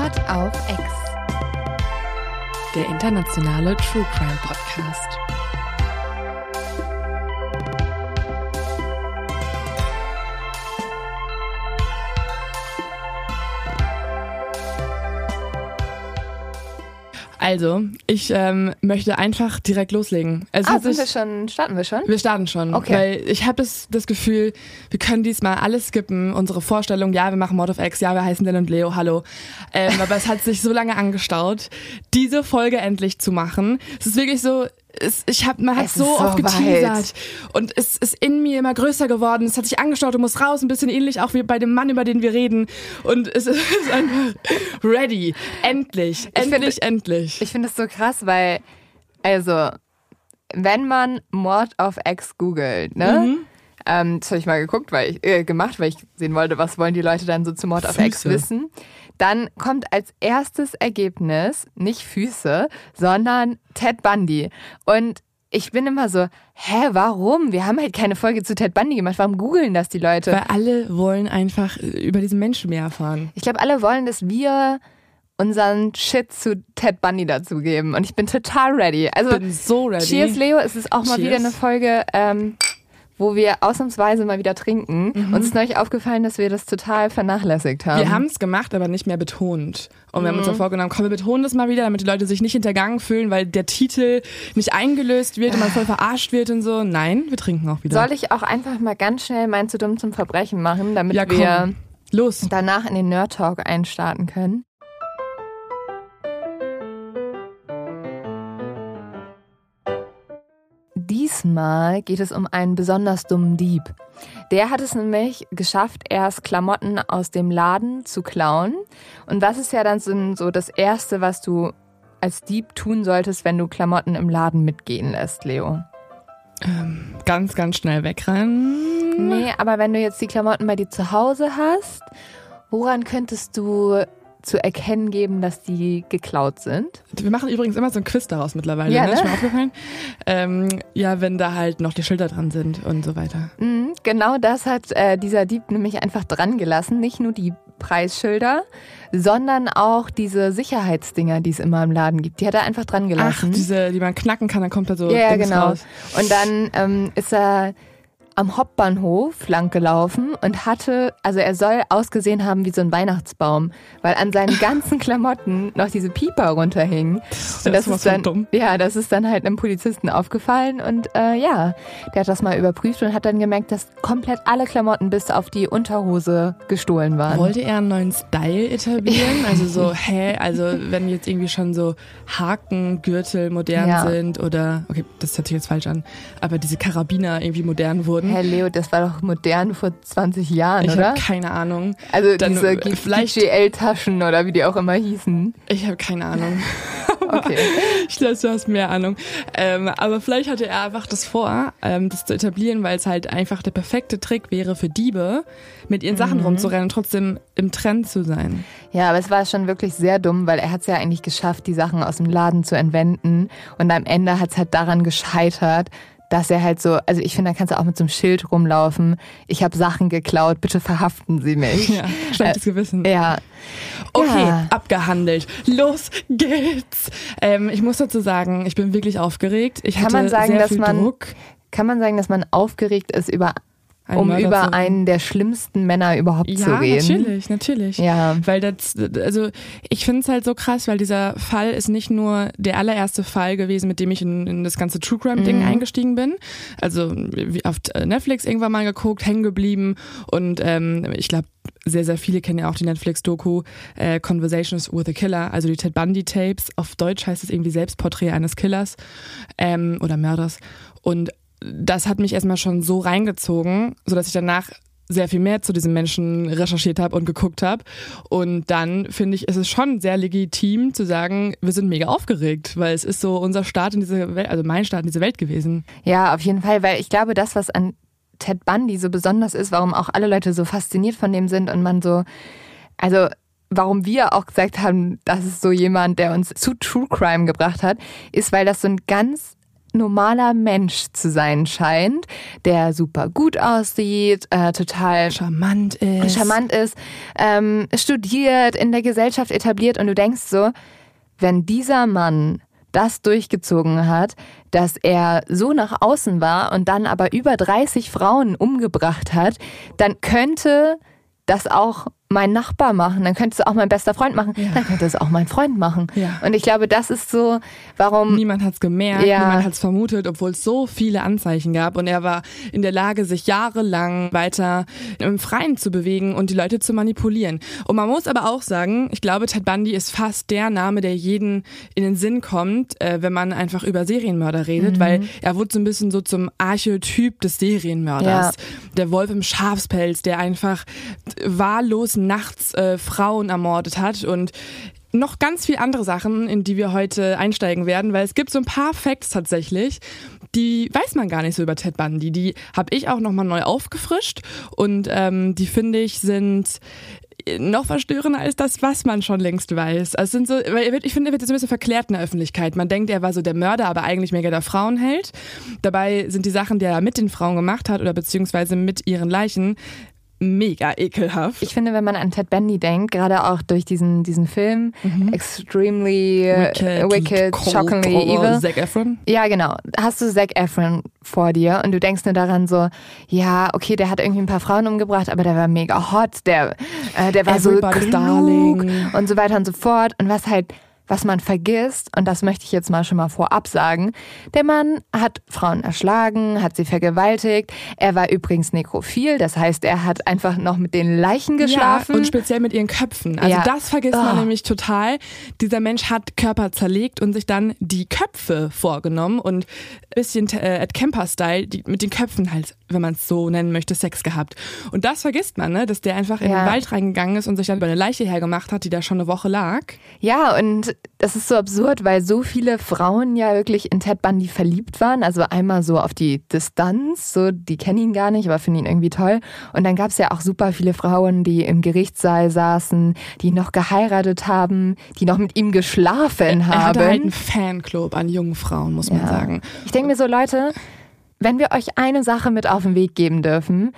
Mord auf Ex. Der internationale True Crime Podcast. Also, ich möchte einfach direkt loslegen. Starten wir schon? Wir starten schon, okay. Weil ich habe das Gefühl, wir können diesmal alles skippen. Unsere Vorstellung, ja, wir machen Mord of X, ja, wir heißen Dan und Leo, hallo. Aber es hat sich so lange angestaut, diese Folge endlich zu machen. Es ist wirklich so, man hat so oft geteasert und es ist in mir immer größer geworden. Es hat sich angestaut und muss raus, ein bisschen ähnlich auch wie bei dem Mann, über den wir reden. Und es ist einfach ready. Endlich. Ich finde es so krass, weil, also, wenn man Mord auf Ex googelt, ne? Das habe ich mal gemacht, weil ich sehen wollte, was wollen die Leute dann so zu Mord auf Ex wissen. Dann kommt als erstes Ergebnis nicht Füße, sondern Ted Bundy. Und ich bin immer so, warum? Wir haben halt keine Folge zu Ted Bundy gemacht. Warum googeln das die Leute? Weil alle wollen einfach über diesen Menschen mehr erfahren. Ich glaube, alle wollen, dass wir unseren Shit zu Ted Bundy dazugeben. Und ich bin total ready. Also, ich bin so ready. Cheers, Leo. Es ist auch mal wieder eine Folge, wo wir ausnahmsweise mal wieder trinken. Uns ist neulich aufgefallen, dass wir das total vernachlässigt haben. Wir haben es gemacht, aber nicht mehr betont. Und wir haben uns auch vorgenommen, komm, wir betonen das mal wieder, damit die Leute sich nicht hintergangen fühlen, weil der Titel nicht eingelöst wird und man voll verarscht wird und so. Nein, wir trinken auch wieder. Soll ich auch einfach mal ganz schnell mein Zu dumm zum Verbrechen machen, damit wir danach in den Nerd Talk einstarten können? Diesmal geht es um einen besonders dummen Dieb. Der hat es nämlich geschafft, erst Klamotten aus dem Laden zu klauen. Und was ist ja dann so das Erste, was du als Dieb tun solltest, wenn du Klamotten im Laden mitgehen lässt, Leo? Ganz, ganz schnell wegrennen. Nee, aber wenn du jetzt die Klamotten bei dir zu Hause hast, woran könntest du zu erkennen geben, dass die geklaut sind? Wir machen übrigens immer so ein Quiz daraus mittlerweile, ja, ne? Ist mir aufgefallen. Wenn da halt noch die Schilder dran sind und so weiter. Genau das hat dieser Dieb nämlich einfach dran gelassen. Nicht nur die Preisschilder, sondern auch diese Sicherheitsdinger, die es immer im Laden gibt. Die hat er einfach dran gelassen. Ach, diese, die man knacken kann, dann kommt da so ja, Dings genau. raus. Und dann ist er am Hauptbahnhof lang gelaufen und er soll ausgesehen haben wie so ein Weihnachtsbaum, weil an seinen ganzen Klamotten noch diese Pieper runterhingen. Und das ist dann dumm. Ja, das ist dann halt einem Polizisten aufgefallen und der hat das mal überprüft und hat dann gemerkt, dass komplett alle Klamotten bis auf die Unterhose gestohlen waren. Wollte er einen neuen Style etablieren? Also so, wenn jetzt irgendwie schon so Hakengürtel modern sind oder, okay, das hört sich jetzt falsch an, aber diese Karabiner irgendwie modern wurden. Herr Leo, das war doch modern vor 20 Jahren, oder? Ich habe keine Ahnung. Also dann, diese GL-Taschen oder wie die auch immer hießen. Ich habe keine Ahnung. Okay. Ich glaube, du hast mehr Ahnung. Aber vielleicht hatte er einfach das vor, das zu etablieren, weil es halt einfach der perfekte Trick wäre für Diebe, mit ihren Sachen rumzurennen und trotzdem im Trend zu sein. Ja, aber es war schon wirklich sehr dumm, weil er hat es ja eigentlich geschafft, die Sachen aus dem Laden zu entwenden. Und am Ende hat es halt daran gescheitert, dass er halt so, also ich finde, da kannst du auch mit so einem Schild rumlaufen. Ich habe Sachen geklaut, bitte verhaften Sie mich. Ja, schlechtes Gewissen. Ja. Okay, abgehandelt. Los geht's. Ich muss dazu sagen, ich bin wirklich aufgeregt. Ich hatte sehr viel Druck. Kann man sagen, dass man aufgeregt ist über einen der schlimmsten Männer überhaupt zu reden? Ja, natürlich. Ja. Weil ich finde es halt so krass, weil dieser Fall ist nicht nur der allererste Fall gewesen, mit dem ich in das ganze True Crime Ding eingestiegen bin. Also wie auf Netflix irgendwann mal geguckt, hängen geblieben und ich glaube, sehr, sehr viele kennen ja auch die Netflix-Doku Conversations with a Killer, also die Ted Bundy Tapes. Auf Deutsch heißt es irgendwie Selbstporträt eines Killers oder Mörders. Und das hat mich erstmal schon so reingezogen, sodass ich danach sehr viel mehr zu diesem Menschen recherchiert habe und geguckt habe. Und dann finde ich, ist es schon sehr legitim zu sagen, wir sind mega aufgeregt, weil es ist so unser Start in diese Welt, also mein Start in diese Welt gewesen. Ja, auf jeden Fall, weil ich glaube, das, was an Ted Bundy so besonders ist, warum auch alle Leute so fasziniert von dem sind und man so, also warum wir auch gesagt haben, das ist so jemand, der uns zu True Crime gebracht hat, ist, weil das so ein ganz normaler Mensch zu sein scheint, der super gut aussieht, total charmant ist, studiert, in der Gesellschaft etabliert und du denkst so, wenn dieser Mann das durchgezogen hat, dass er so nach außen war und dann aber über 30 Frauen umgebracht hat, dann könnte das auch mein Nachbar machen, dann könnte es auch mein bester Freund machen, dann könnte es auch mein Freund machen. Ja. Und ich glaube, das ist so, warum... Niemand hat es gemerkt, niemand hat es vermutet, obwohl es so viele Anzeichen gab. Und er war in der Lage, sich jahrelang weiter im Freien zu bewegen und die Leute zu manipulieren. Und man muss aber auch sagen, ich glaube, Ted Bundy ist fast der Name, der jeden in den Sinn kommt, wenn man einfach über Serienmörder redet, weil er wurde so ein bisschen so zum Archetyp des Serienmörders. Ja. Der Wolf im Schafspelz, der einfach wahllos nachts Frauen ermordet hat und noch ganz viele andere Sachen, in die wir heute einsteigen werden, weil es gibt so ein paar Facts tatsächlich, die weiß man gar nicht so über Ted Bundy. Die habe ich auch nochmal neu aufgefrischt und die finde ich sind noch verstörender als das, was man schon längst weiß. Also sind so, weil ich finde, er wird jetzt ein bisschen verklärt in der Öffentlichkeit. Man denkt, er war so der Mörder, aber eigentlich mega der Frauenheld. Dabei sind die Sachen, die er mit den Frauen gemacht hat oder beziehungsweise mit ihren Leichen, mega ekelhaft. Ich finde, wenn man an Ted Bundy denkt, gerade auch durch diesen Film, extremely wicked shockingly evil. Zac Efron? Ja, genau. Hast du Zac Efron vor dir und du denkst nur daran so, ja, okay, der hat irgendwie ein paar Frauen umgebracht, aber der war mega hot, der war so klug darling und so weiter und so fort. Und was man vergisst, und das möchte ich jetzt mal schon mal vorab sagen, der Mann hat Frauen erschlagen, hat sie vergewaltigt. Er war übrigens nekrophil, das heißt, er hat einfach noch mit den Leichen geschlafen. Ja, und speziell mit ihren Köpfen. Also das vergisst man nämlich total. Dieser Mensch hat Körper zerlegt und sich dann die Köpfe vorgenommen und ein bisschen Ed Kemper-Style mit den Köpfen halt, wenn man es so nennen möchte, Sex gehabt. Und das vergisst man, ne? Dass der einfach in den Wald reingegangen ist und sich dann über eine Leiche hergemacht hat, die da schon eine Woche lag. Ja, und das ist so absurd, weil so viele Frauen ja wirklich in Ted Bundy verliebt waren. Also einmal so auf die Distanz, so die kennen ihn gar nicht, aber finden ihn irgendwie toll. Und dann gab es ja auch super viele Frauen, die im Gerichtssaal saßen, die noch geheiratet haben, die noch mit ihm geschlafen haben. Er hatte halt einen Fanclub an jungen Frauen, muss man sagen. Ich denke mir so, Leute, wenn wir euch eine Sache mit auf den Weg geben dürfen,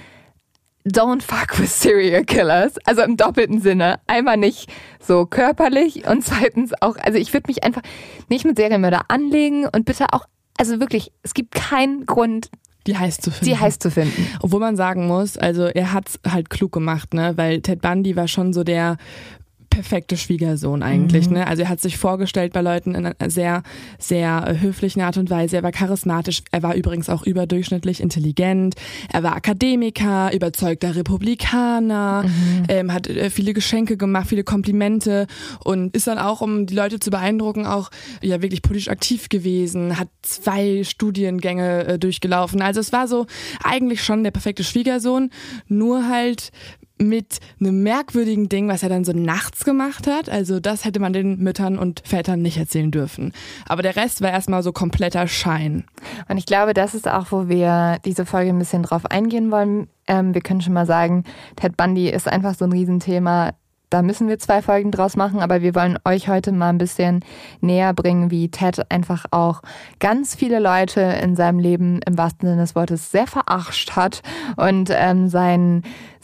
don't fuck with serial killers. Also im doppelten Sinne. Einmal nicht so körperlich und zweitens auch, also ich würde mich einfach nicht mit Serienmörder anlegen und bitte auch, also wirklich, es gibt keinen Grund, die heiß zu finden. Obwohl man sagen muss, also er hat's halt klug gemacht, ne, weil Ted Bundy war schon so der perfekte Schwiegersohn eigentlich, ne? Also er hat sich vorgestellt bei Leuten in einer sehr, sehr höflichen Art und Weise. Er war charismatisch, er war übrigens auch überdurchschnittlich intelligent, er war Akademiker, überzeugter Republikaner, hat viele Geschenke gemacht, viele Komplimente und ist dann auch, um die Leute zu beeindrucken, auch ja wirklich politisch aktiv gewesen, hat 2 Studiengänge durchgelaufen. Also es war so eigentlich schon der perfekte Schwiegersohn, nur halt mit einem merkwürdigen Ding, was er dann so nachts gemacht hat. Also das hätte man den Müttern und Vätern nicht erzählen dürfen. Aber der Rest war erstmal so kompletter Schein. Und ich glaube, das ist auch, wo wir diese Folge ein bisschen drauf eingehen wollen. Wir können schon mal sagen, Ted Bundy ist einfach so ein Riesenthema. Da müssen wir 2 Folgen draus machen, aber wir wollen euch heute mal ein bisschen näher bringen, wie Ted einfach auch ganz viele Leute in seinem Leben im wahrsten Sinne des Wortes sehr verarscht hat und sein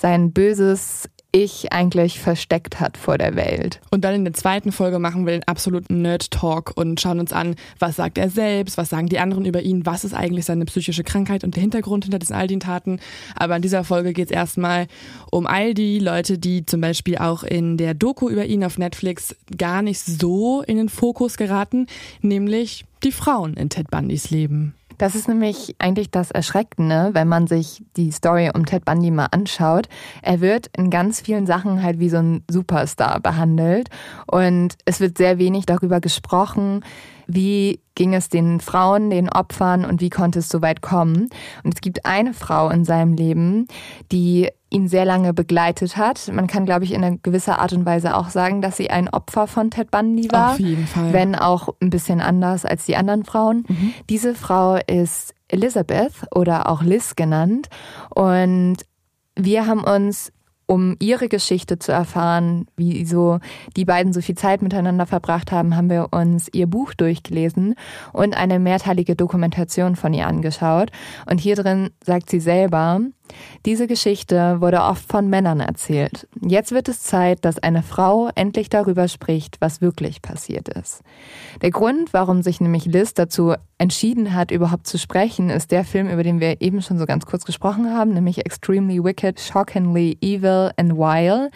böses Ich eigentlich versteckt hat vor der Welt. Und dann in der 2. Folge machen wir den absoluten Nerd-Talk und schauen uns an, was sagt er selbst, was sagen die anderen über ihn, was ist eigentlich seine psychische Krankheit und der Hintergrund hinter diesen all den Taten. Aber in dieser Folge geht es erstmal um all die Leute, die zum Beispiel auch in der Doku über ihn auf Netflix gar nicht so in den Fokus geraten, nämlich die Frauen in Ted Bundys Leben. Das ist nämlich eigentlich das Erschreckende, wenn man sich die Story um Ted Bundy mal anschaut. Er wird in ganz vielen Sachen halt wie so ein Superstar behandelt und es wird sehr wenig darüber gesprochen, wie ging es den Frauen, den Opfern und wie konnte es so weit kommen. Und es gibt eine Frau in seinem Leben, die ihn sehr lange begleitet hat. Man kann, glaube ich, in einer gewisser Art und Weise auch sagen, dass sie ein Opfer von Ted Bundy war. Auf jeden Fall. Wenn auch ein bisschen anders als die anderen Frauen. Diese Frau ist Elizabeth oder auch Liz genannt. Und wir haben uns um ihre Geschichte zu erfahren, wie so die beiden so viel Zeit miteinander verbracht haben, haben wir uns ihr Buch durchgelesen und eine mehrteilige Dokumentation von ihr angeschaut. Und hier drin sagt sie selber, diese Geschichte wurde oft von Männern erzählt. Jetzt wird es Zeit, dass eine Frau endlich darüber spricht, was wirklich passiert ist. Der Grund, warum sich nämlich Liz dazu entschieden hat, überhaupt zu sprechen, ist der Film, über den wir eben schon so ganz kurz gesprochen haben, nämlich Extremely Wicked, Shockingly Evil and Vile.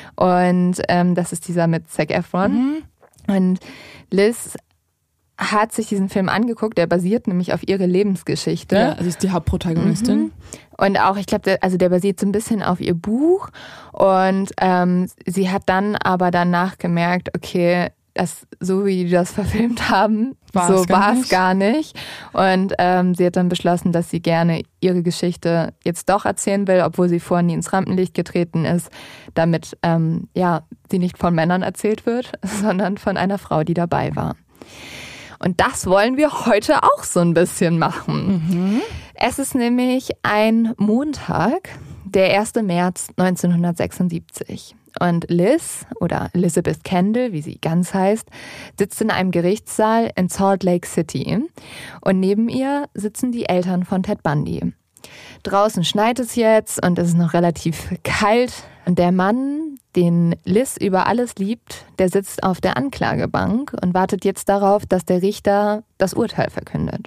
Und das ist dieser mit Zac Efron. Und Liz hat sich diesen Film angeguckt, der basiert nämlich auf ihre Lebensgeschichte. Ja, sie ist die Hauptprotagonistin. Und auch, ich glaube, der basiert so ein bisschen auf ihr Buch. Und sie hat dann aber danach gemerkt, okay, so wie die das verfilmt haben, so war es gar nicht. Und sie hat dann beschlossen, dass sie gerne ihre Geschichte jetzt doch erzählen will, obwohl sie vorher nie ins Rampenlicht getreten ist, damit sie nicht von Männern erzählt wird, sondern von einer Frau, die dabei war. Und das wollen wir heute auch so ein bisschen machen. Es ist nämlich ein Montag, der 1. März 1976. Und Liz, oder Elizabeth Kendall, wie sie ganz heißt, sitzt in einem Gerichtssaal in Salt Lake City. Und neben ihr sitzen die Eltern von Ted Bundy. Draußen schneit es jetzt und es ist noch relativ kalt. Und der Mann, den Liz über alles liebt, der sitzt auf der Anklagebank und wartet jetzt darauf, dass der Richter das Urteil verkündet.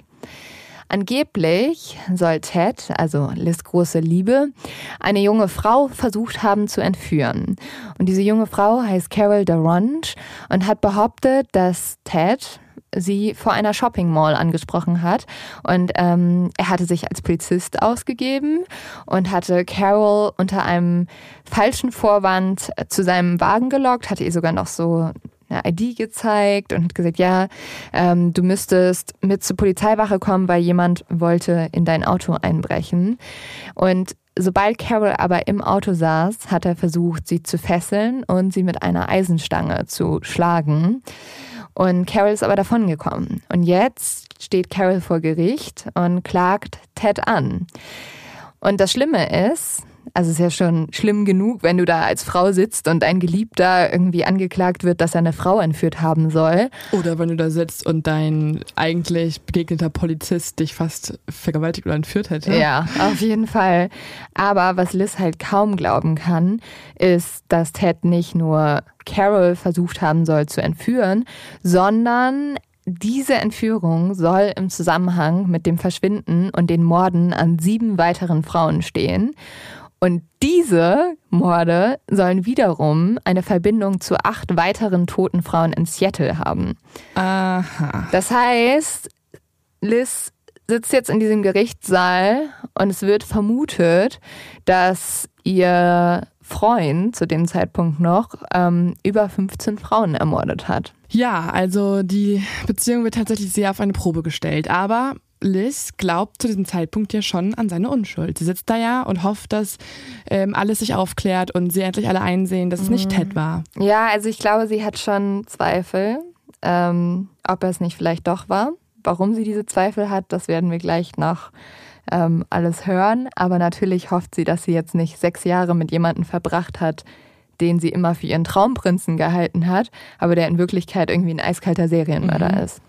Angeblich soll Ted, also Liz' große Liebe, eine junge Frau versucht haben zu entführen. Und diese junge Frau heißt Carol Durant und hat behauptet, dass Ted sie vor einer Shopping Mall angesprochen hat. Und er hatte sich als Polizist ausgegeben und hatte Carol unter einem falschen Vorwand zu seinem Wagen gelockt, hatte ihr sogar noch so eine ID gezeigt und hat gesagt, ja, du müsstest mit zur Polizeiwache kommen, weil jemand wollte in dein Auto einbrechen. Und sobald Carol aber im Auto saß, hat er versucht, sie zu fesseln und sie mit einer Eisenstange zu schlagen. Und Carol ist aber davongekommen. Und jetzt steht Carol vor Gericht und klagt Ted an. Und das Schlimme ist, also es ist ja schon schlimm genug, wenn du da als Frau sitzt und dein Geliebter irgendwie angeklagt wird, dass er eine Frau entführt haben soll. Oder wenn du da sitzt und dein eigentlich begegneter Polizist dich fast vergewaltigt oder entführt hätte. Ja, auf jeden Fall. Aber was Liz halt kaum glauben kann, ist, dass Ted nicht nur Carol versucht haben soll zu entführen, sondern diese Entführung soll im Zusammenhang mit dem Verschwinden und den Morden an 7 weiteren Frauen stehen. Und diese Morde sollen wiederum eine Verbindung zu 8 weiteren toten Frauen in Seattle haben. Aha. Das heißt, Liz sitzt jetzt in diesem Gerichtssaal und es wird vermutet, dass ihr Freund zu dem Zeitpunkt noch über 15 Frauen ermordet hat. Ja, also die Beziehung wird tatsächlich sehr auf eine Probe gestellt, aber Liz glaubt zu diesem Zeitpunkt ja schon an seine Unschuld. Sie sitzt da ja und hofft, dass alles sich aufklärt und sie endlich alle einsehen, dass es nicht Ted war. Ja, also ich glaube, sie hat schon Zweifel, ob er es nicht vielleicht doch war. Warum sie diese Zweifel hat, das werden wir gleich noch alles hören. Aber natürlich hofft sie, dass sie jetzt nicht 6 Jahre mit jemandem verbracht hat, den sie immer für ihren Traumprinzen gehalten hat, aber der in Wirklichkeit irgendwie ein eiskalter Serienmörder ist.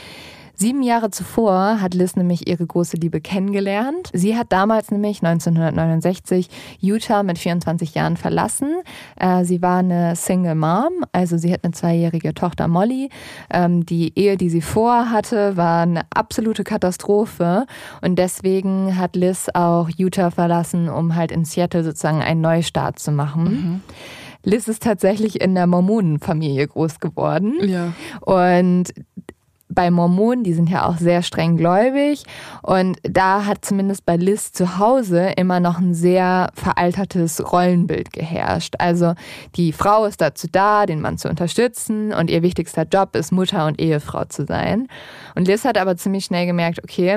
7 Jahre zuvor hat Liz nämlich ihre große Liebe kennengelernt. Sie hat damals nämlich 1969 Utah mit 24 Jahren verlassen. Sie war eine Single Mom, also sie hat eine 2-jährige Tochter Molly. Die Ehe, die sie vorhatte, war eine absolute Katastrophe und deswegen hat Liz auch Utah verlassen, um halt in Seattle sozusagen einen Neustart zu machen. Liz ist tatsächlich in der Mormonenfamilie groß geworden. Ja. Und bei Mormonen, die sind ja auch sehr streng gläubig und da hat zumindest bei Liz zu Hause immer noch ein sehr veraltertes Rollenbild geherrscht. Also die Frau ist dazu da, den Mann zu unterstützen und ihr wichtigster Job ist, Mutter und Ehefrau zu sein. Und Liz hat aber ziemlich schnell gemerkt, okay,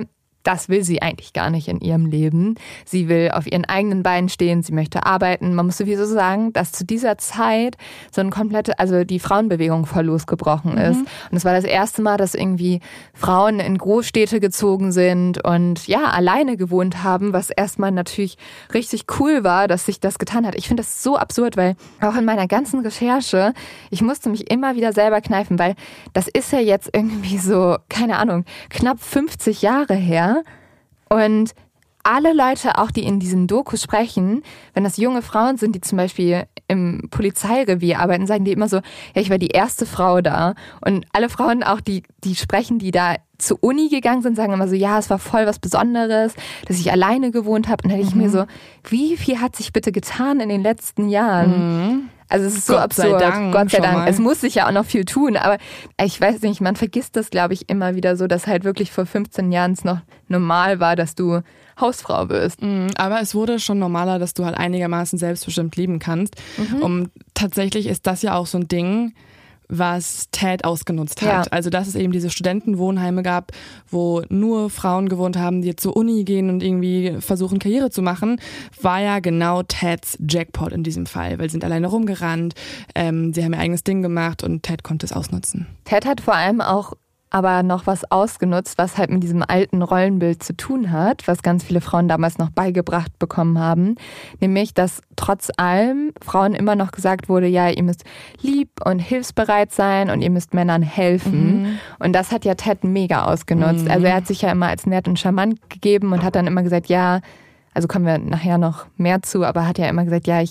das will sie eigentlich gar nicht in ihrem Leben. Sie will auf ihren eigenen Beinen stehen, sie möchte arbeiten. Man muss sowieso sagen, dass zu dieser Zeit so die Frauenbewegung voll losgebrochen ist. Und es war das erste Mal, dass irgendwie Frauen in Großstädte gezogen sind und ja, alleine gewohnt haben, was erstmal natürlich richtig cool war, dass sich das getan hat. Ich finde das so absurd, weil auch in meiner ganzen Recherche, ich musste mich immer wieder selber kneifen, weil das ist ja jetzt irgendwie so, keine Ahnung, knapp 50 Jahre her. Und alle Leute, auch die in diesen Dokus sprechen, wenn das junge Frauen sind, die zum Beispiel im Polizeirevier arbeiten, sagen die immer so, ja, ich war die erste Frau da. Und alle Frauen auch, die sprechen, die da zur Uni gegangen sind, sagen immer so, ja, es war voll was Besonderes, dass ich alleine gewohnt habe. Und dann denke ich mir so, wie viel hat sich bitte getan in den letzten Jahren? Also es ist so Gott absurd. Sei Dank, Gott sei Dank. mal. Es muss sich ja auch noch viel tun, aber ich weiß nicht, man vergisst das, glaube ich, immer wieder so, dass halt wirklich vor 15 Jahren es noch normal war, dass du Hausfrau bist. Aber es wurde schon normaler, dass du halt einigermaßen selbstbestimmt leben kannst. Und tatsächlich ist das ja auch so ein Ding, was Ted ausgenutzt hat. Ja. Also dass es eben diese Studentenwohnheime gab, wo nur Frauen gewohnt haben, die zur Uni gehen und irgendwie versuchen, Karriere zu machen, war ja genau Teds Jackpot in diesem Fall, weil sie sind alleine rumgerannt, sie haben ihr eigenes Ding gemacht und Ted konnte es ausnutzen. Ted hat vor allem auch aber noch was ausgenutzt, was halt mit diesem alten Rollenbild zu tun hat, was ganz viele Frauen damals noch beigebracht bekommen haben. Nämlich, dass trotz allem Frauen immer noch gesagt wurde, ja, ihr müsst lieb und hilfsbereit sein und ihr müsst Männern helfen. Und das hat ja Ted mega ausgenutzt. Also er hat sich ja immer als nett und charmant gegeben und hat dann immer gesagt, ja, also kommen wir nachher noch mehr zu, aber hat ja immer gesagt, ja,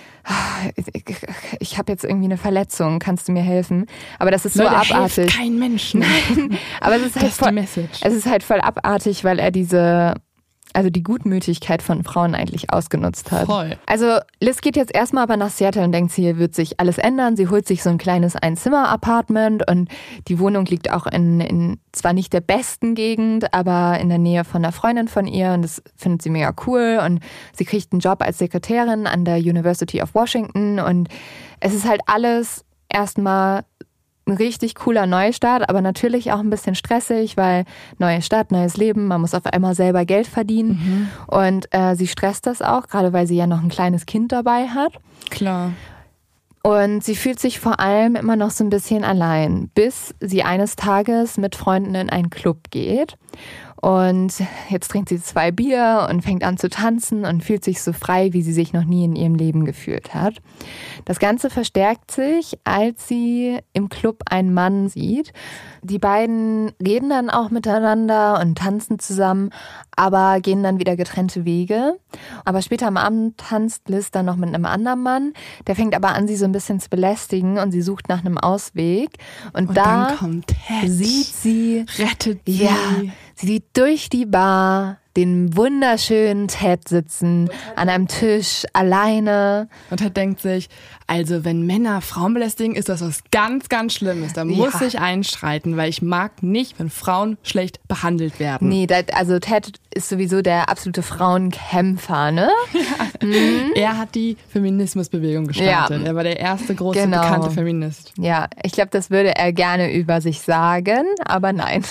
ich habe jetzt irgendwie eine Verletzung, kannst du mir helfen? Aber das ist Leute, so abartig. hilft kein Mensch. Nein, aber es ist halt voll abartig, weil er die Gutmütigkeit von Frauen eigentlich ausgenutzt hat. Voll. Also Liz geht jetzt erstmal aber nach Seattle und denkt, hier wird sich alles ändern. Sie holt sich so ein kleines Einzimmer-Apartment und die Wohnung liegt auch in zwar nicht der besten Gegend, aber in der Nähe von einer Freundin von ihr und das findet sie mega cool und sie kriegt einen Job als Sekretärin an der University of Washington und es ist halt alles erstmal ein richtig cooler Neustart, aber natürlich auch ein bisschen stressig, weil neue Stadt, neues Leben, man muss auf einmal selber Geld verdienen. Und sie stresst das auch, gerade weil sie ja noch ein kleines Kind dabei hat. Klar. Und sie fühlt sich vor allem immer noch so ein bisschen allein, bis sie eines Tages mit Freunden in einen Club geht. Und jetzt trinkt sie 2 Bier und fängt an zu tanzen und fühlt sich so frei, wie sie sich noch nie in ihrem Leben gefühlt hat. Das Ganze verstärkt sich, als sie im Club einen Mann sieht. Die beiden reden dann auch miteinander und tanzen zusammen, aber gehen dann wieder getrennte Wege. Aber später am Abend tanzt Liz dann noch mit einem anderen Mann. Der fängt aber an, sie so ein bisschen zu belästigen und sie sucht nach einem Ausweg. Und da dann kommt Ted. sieht sie, rettet sie. ja, sie sieht durch die Bar den wunderschönen Ted sitzen, an einem Tisch, alleine. Und Ted denkt sich, also wenn Männer Frauen belästigen, ist das was ganz, ganz Schlimmes. Da muss ich einschreiten, weil ich mag nicht, wenn Frauen schlecht behandelt werden. Nee, also Ted ist sowieso der absolute Frauenkämpfer, ne? Er hat die Feminismusbewegung gestartet. Ja. Er war der erste große, bekannte Feminist. Ja, ich glaube, das würde er gerne über sich sagen, aber nein.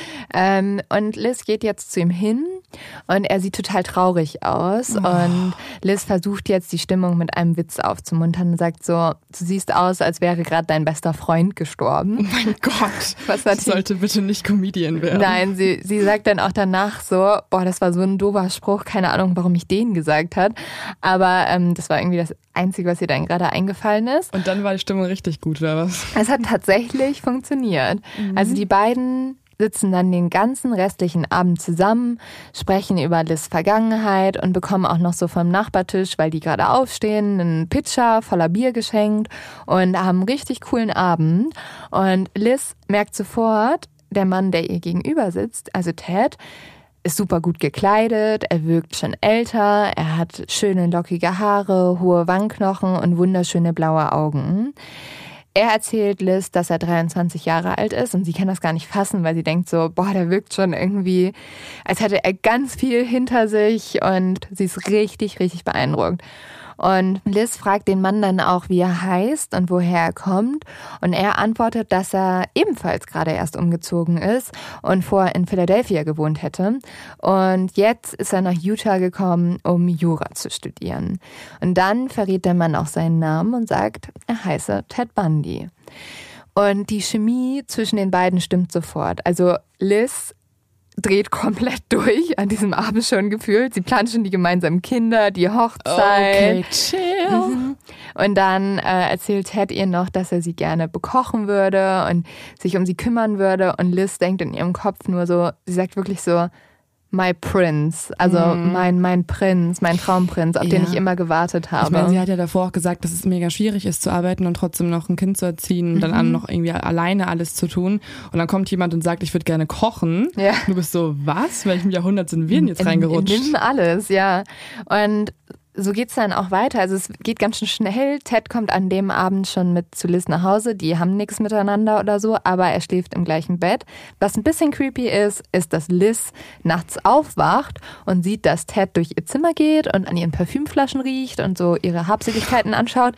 Und Liz geht jetzt zu ihm hin und er sieht total traurig aus. Und Liz versucht jetzt, die Stimmung mit einem Witz aufzumuntern und sagt so, du siehst aus, als wäre gerade dein bester Freund gestorben. Oh mein Gott, das sollte bitte nicht Comedian werden. Nein, sie sagt dann auch danach so, boah, das war so ein doofer Spruch, keine Ahnung, warum ich den gesagt habe. Aber das war irgendwie das Einzige, was ihr dann gerade eingefallen ist. Und dann war die Stimmung richtig gut, oder was? Es hat tatsächlich funktioniert. Also die beiden sitzen dann den ganzen restlichen Abend zusammen, sprechen über Liz' Vergangenheit und bekommen auch noch so vom Nachbartisch, weil die gerade aufstehen, einen Pitcher voller Bier geschenkt und haben einen richtig coolen Abend. Und Liz merkt sofort, der Mann, der ihr gegenüber sitzt, also Ted, ist super gut gekleidet, er wirkt schon älter, er hat schöne lockige Haare, hohe Wangenknochen und wunderschöne blaue Augen. Er erzählt Liz, dass er 23 Jahre alt ist und sie kann das gar nicht fassen, weil sie denkt so, boah, der wirkt schon irgendwie, als hätte er ganz viel hinter sich und sie ist richtig, richtig beeindruckt. Und Liz fragt den Mann dann auch, wie er heißt und woher er kommt. Und er antwortet, dass er ebenfalls gerade erst umgezogen ist und vorher in Philadelphia gewohnt hätte. Und jetzt ist er nach Utah gekommen, um Jura zu studieren. Und dann verrät der Mann auch seinen Namen und sagt, er heiße Ted Bundy. Und die Chemie zwischen den beiden stimmt sofort. Also Liz dreht komplett durch an diesem Abend schon gefühlt. Sie plant schon die gemeinsamen Kinder, die Hochzeit. Okay, chill. Und dann erzählt Ted ihr noch, dass er sie gerne bekochen würde und sich um sie kümmern würde. Und Liz denkt in ihrem Kopf nur so, sie sagt wirklich so, my Prince, also mein Prinz, mein Traumprinz, auf den ich immer gewartet habe. Ich meine, sie hat ja davor auch gesagt, dass es mega schwierig ist zu arbeiten und trotzdem noch ein Kind zu erziehen und dann auch noch irgendwie alleine alles zu tun. Und dann kommt jemand und sagt, ich würde gerne kochen. Ja. Du bist so, was? Welchem Jahrhundert sind wir denn jetzt reingerutscht? Nimm alles, ja. Und so geht's dann auch weiter. Also es geht ganz schön schnell. Ted kommt an dem Abend schon mit zu Liz nach Hause. Die haben nichts miteinander oder so, aber er schläft im gleichen Bett. Was ein bisschen creepy ist, dass Liz nachts aufwacht und sieht, dass Ted durch ihr Zimmer geht und an ihren Parfümflaschen riecht und so ihre Habseligkeiten anschaut.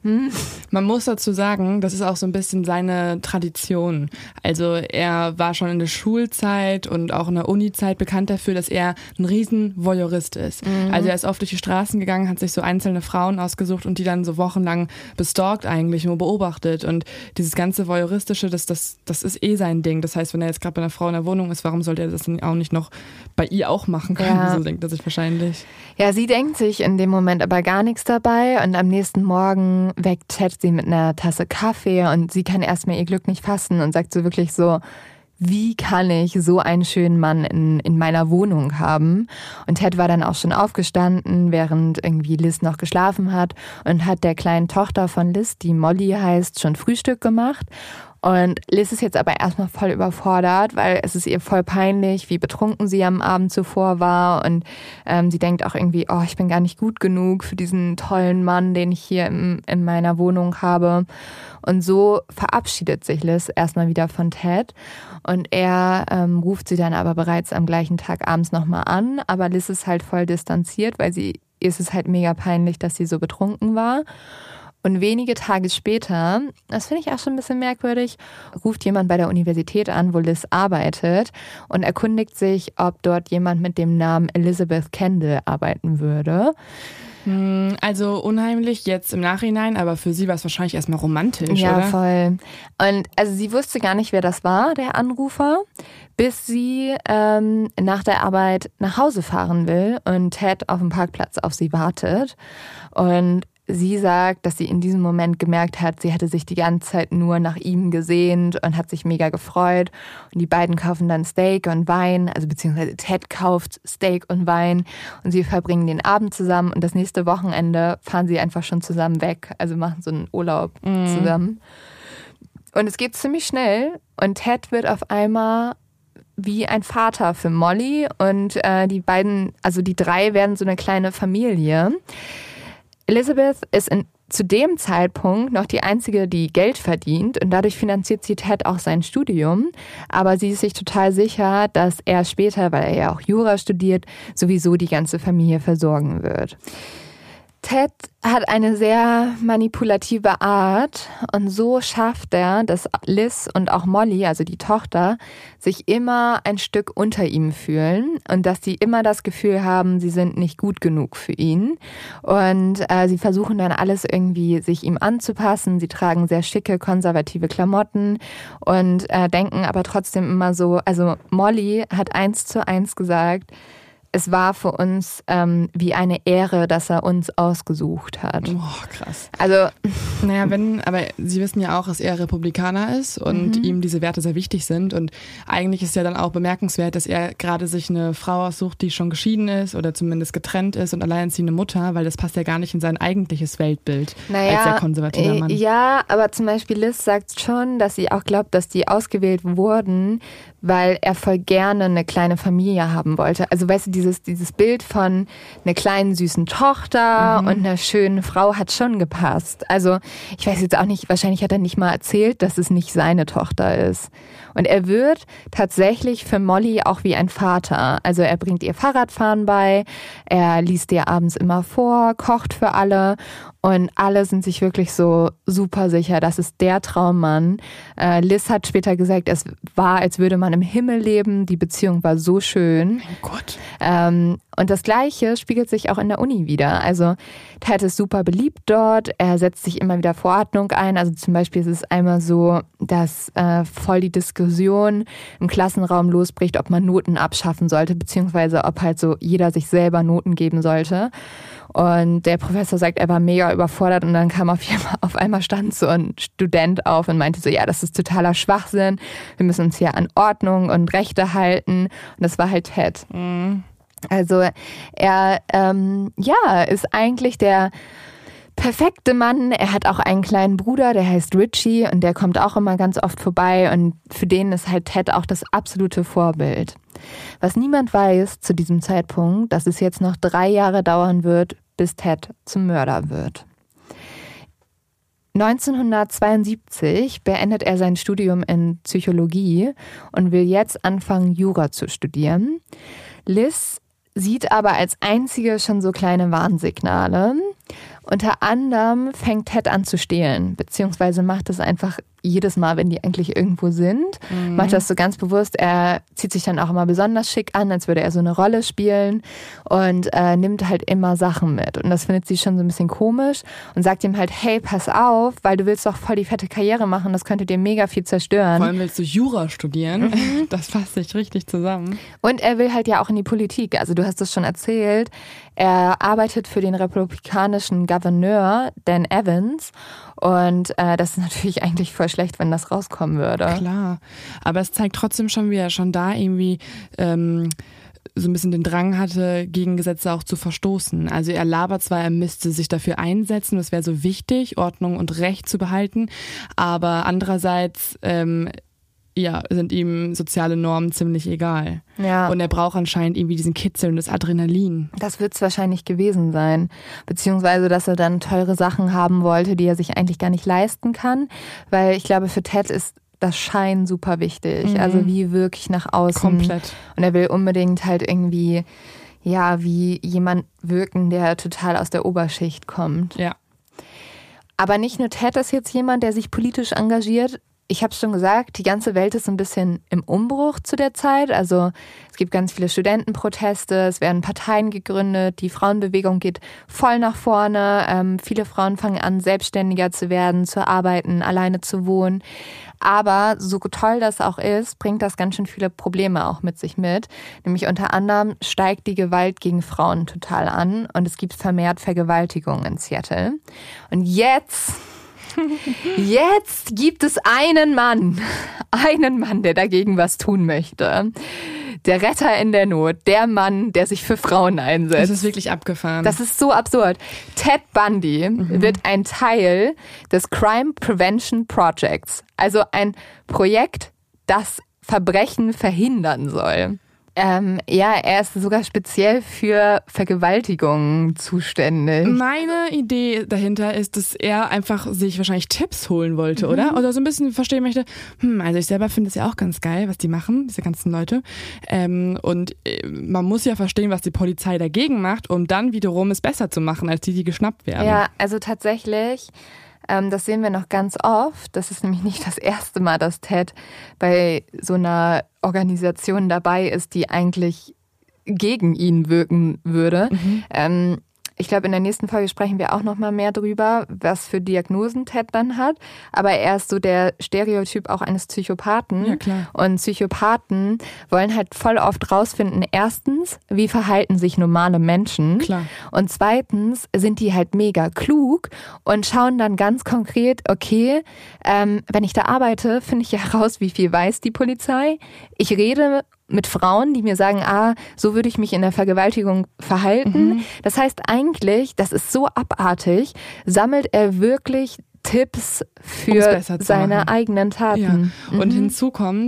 Man muss dazu sagen, das ist auch so ein bisschen seine Tradition. Also er war schon in der Schulzeit und auch in der Uni-Zeit bekannt dafür, dass er ein riesen Voyeurist ist. Also er ist oft durch die Straßen gegangen, hat sich so einzelne Frauen ausgesucht und die dann so wochenlang bestalkt eigentlich, nur beobachtet. Und dieses ganze Voyeuristische, das ist eh sein Ding. Das heißt, wenn er jetzt gerade bei einer Frau in der Wohnung ist, warum sollte er das dann auch nicht noch bei ihr auch machen können? Ja. So denkt er sich wahrscheinlich. Ja, sie denkt sich in dem Moment aber gar nichts dabei und am nächsten Morgen weckt Ted sie mit einer Tasse Kaffee und sie kann erstmal ihr Glück nicht fassen und sagt so wirklich so, wie kann ich so einen schönen Mann in meiner Wohnung haben? Und Ted war dann auch schon aufgestanden, während irgendwie Liz noch geschlafen hat und hat der kleinen Tochter von Liz, die Molly heißt, schon Frühstück gemacht. Und Liz ist jetzt aber erstmal voll überfordert, weil es ist ihr voll peinlich, wie betrunken sie am Abend zuvor war. Und sie denkt auch irgendwie, oh, ich bin gar nicht gut genug für diesen tollen Mann, den ich hier in meiner Wohnung habe. Und so verabschiedet sich Liz erstmal wieder von Ted. Und er ruft sie dann aber bereits am gleichen Tag abends nochmal an. Aber Liz ist halt voll distanziert, weil ihr ist es halt mega peinlich, dass sie so betrunken war. Und wenige Tage später, das finde ich auch schon ein bisschen merkwürdig, ruft jemand bei der Universität an, wo Liz arbeitet und erkundigt sich, ob dort jemand mit dem Namen Elizabeth Kendall arbeiten würde. Also unheimlich jetzt im Nachhinein, aber für sie war es wahrscheinlich erstmal romantisch, ja, oder? Ja, voll. Und also sie wusste gar nicht, wer das war, der Anrufer, bis sie nach der Arbeit nach Hause fahren will und Ted auf dem Parkplatz auf sie wartet. Und sie sagt, dass sie in diesem Moment gemerkt hat, sie hätte sich die ganze Zeit nur nach ihm gesehnt und hat sich mega gefreut. Und die beiden kaufen dann Steak und Wein, also beziehungsweise Ted kauft Steak und Wein und sie verbringen den Abend zusammen und das nächste Wochenende fahren sie einfach schon zusammen weg, also machen so einen Urlaub zusammen. Und es geht ziemlich schnell und Ted wird auf einmal wie ein Vater für Molly und die beiden, also die drei werden so eine kleine Familie. Elizabeth ist zu dem Zeitpunkt noch die Einzige, die Geld verdient und dadurch finanziert sie Ted auch sein Studium. Aber sie ist sich total sicher, dass er später, weil er ja auch Jura studiert, sowieso die ganze Familie versorgen wird. Ted hat eine sehr manipulative Art und so schafft er, dass Liz und auch Molly, also die Tochter, sich immer ein Stück unter ihm fühlen und dass sie immer das Gefühl haben, sie sind nicht gut genug für ihn. Und sie versuchen dann alles irgendwie sich ihm anzupassen. Sie tragen sehr schicke, konservative Klamotten und denken aber trotzdem immer so, also Molly hat 1:1 gesagt, es war für uns wie eine Ehre, dass er uns ausgesucht hat. Oh, krass. Also, naja, aber Sie wissen ja auch, dass er Republikaner ist und ihm diese Werte sehr wichtig sind. Und eigentlich ist ja dann auch bemerkenswert, dass er gerade sich eine Frau aussucht, die schon geschieden ist oder zumindest getrennt ist und alleinerziehende Mutter, weil das passt ja gar nicht in sein eigentliches Weltbild als sehr konservativer Mann. Ja, aber zum Beispiel Liz sagt schon, dass sie auch glaubt, dass die ausgewählt wurden, weil er voll gerne eine kleine Familie haben wollte. Also weißt du, dieses Bild von einer kleinen, süßen Tochter und einer schönen Frau hat schon gepasst. Also ich weiß jetzt auch nicht, wahrscheinlich hat er nicht mal erzählt, dass es nicht seine Tochter ist. Und er wird tatsächlich für Molly auch wie ein Vater. Also er bringt ihr Fahrradfahren bei, er liest ihr abends immer vor, kocht für alle und alle sind sich wirklich so super sicher, das ist der Traummann. Liz hat später gesagt, es war, als würde man im Himmel leben, die Beziehung war so schön. Mein Gott. Und das Gleiche spiegelt sich auch in der Uni wieder. Also Ted ist super beliebt dort, er setzt sich immer wieder für Ordnung ein. Also zum Beispiel ist es einmal so, dass voll die Diskussion im Klassenraum losbricht, ob man Noten abschaffen sollte, beziehungsweise ob halt so jeder sich selber Noten geben sollte. Und der Professor sagt, er war mega überfordert und dann kam auf einmal stand so ein Student auf und meinte so, ja, das ist totaler Schwachsinn, wir müssen uns hier an Ordnung und Rechte halten. Und das war halt Ted. Also er ist eigentlich der perfekte Mann. Er hat auch einen kleinen Bruder, der heißt Richie und der kommt auch immer ganz oft vorbei und für den ist halt Ted auch das absolute Vorbild. Was niemand weiß zu diesem Zeitpunkt, dass es jetzt noch 3 Jahre dauern wird, bis Ted zum Mörder wird. 1972 beendet er sein Studium in Psychologie und will jetzt anfangen, Jura zu studieren. Liz sieht aber als einzige schon so kleine Warnsignale. Unter anderem fängt Ted an zu stehlen, beziehungsweise macht es einfach jedes Mal, wenn die eigentlich irgendwo sind, macht das so ganz bewusst. Er zieht sich dann auch immer besonders schick an, als würde er so eine Rolle spielen und nimmt halt immer Sachen mit. Und das findet sie schon so ein bisschen komisch und sagt ihm halt, hey, pass auf, weil du willst doch voll die fette Karriere machen, das könnte dir mega viel zerstören. Vor allem willst du Jura studieren, das fasst sich richtig zusammen. Und er will halt ja auch in die Politik, also du hast es schon erzählt, er arbeitet für den republikanischen Gouverneur Dan Evans und das ist natürlich eigentlich voll schlecht, wenn das rauskommen würde. Klar, aber es zeigt trotzdem schon, wie er schon da irgendwie so ein bisschen den Drang hatte, gegen Gesetze auch zu verstoßen. Also er labert zwar, er müsste sich dafür einsetzen, es wäre so wichtig, Ordnung und Recht zu behalten, aber andererseits sind ihm soziale Normen ziemlich egal. Ja. Und er braucht anscheinend irgendwie diesen Kitzel und das Adrenalin. Das wird es wahrscheinlich gewesen sein. Beziehungsweise, dass er dann teure Sachen haben wollte, die er sich eigentlich gar nicht leisten kann. Weil ich glaube, für Ted ist das Schein super wichtig. Also wie wirklich nach außen. Komplett. Und er will unbedingt halt irgendwie, ja, wie jemand wirken, der total aus der Oberschicht kommt. Ja. Aber nicht nur Ted ist jetzt jemand, der sich politisch engagiert. Ich habe es schon gesagt, die ganze Welt ist so ein bisschen im Umbruch zu der Zeit. Also es gibt ganz viele Studentenproteste, es werden Parteien gegründet, die Frauenbewegung geht voll nach vorne. Viele Frauen fangen an, selbstständiger zu werden, zu arbeiten, alleine zu wohnen. Aber so toll das auch ist, bringt das ganz schön viele Probleme auch mit sich mit. Nämlich unter anderem steigt die Gewalt gegen Frauen total an und es gibt vermehrt Vergewaltigungen in Seattle. Und jetzt gibt es einen Mann, der dagegen was tun möchte. Der Retter in der Not, der Mann, der sich für Frauen einsetzt. Das ist wirklich abgefahren. Das ist so absurd. Ted Bundy wird ein Teil des Crime Prevention Projects, also ein Projekt, das Verbrechen verhindern soll. Er ist sogar speziell für Vergewaltigungen zuständig. Meine Idee dahinter ist, dass er einfach sich wahrscheinlich Tipps holen wollte, oder? Oder so ein bisschen verstehen möchte, also ich selber finde es ja auch ganz geil, was die machen, diese ganzen Leute. Und man muss ja verstehen, was die Polizei dagegen macht, um dann wiederum es besser zu machen, als die geschnappt werden. Ja, also tatsächlich, das sehen wir noch ganz oft. Das ist nämlich nicht das erste Mal, dass Ted bei so einer Organisation dabei ist, die eigentlich gegen ihn wirken würde. Ich glaube, in der nächsten Folge sprechen wir auch noch mal mehr drüber, was für Diagnosen Ted dann hat. Aber er ist so der Stereotyp auch eines Psychopathen. Ja, klar. Und Psychopathen wollen halt voll oft rausfinden, erstens, wie verhalten sich normale Menschen? Klar. Und zweitens sind die halt mega klug und schauen dann ganz konkret, okay, wenn ich da arbeite, finde ich ja heraus, wie viel weiß die Polizei. Ich rede mit Frauen, die mir sagen, so würde ich mich in der Vergewaltigung verhalten. Das heißt eigentlich, das ist so abartig, sammelt er wirklich Tipps für seine eigenen Taten. Ja. Und hinzu kommt,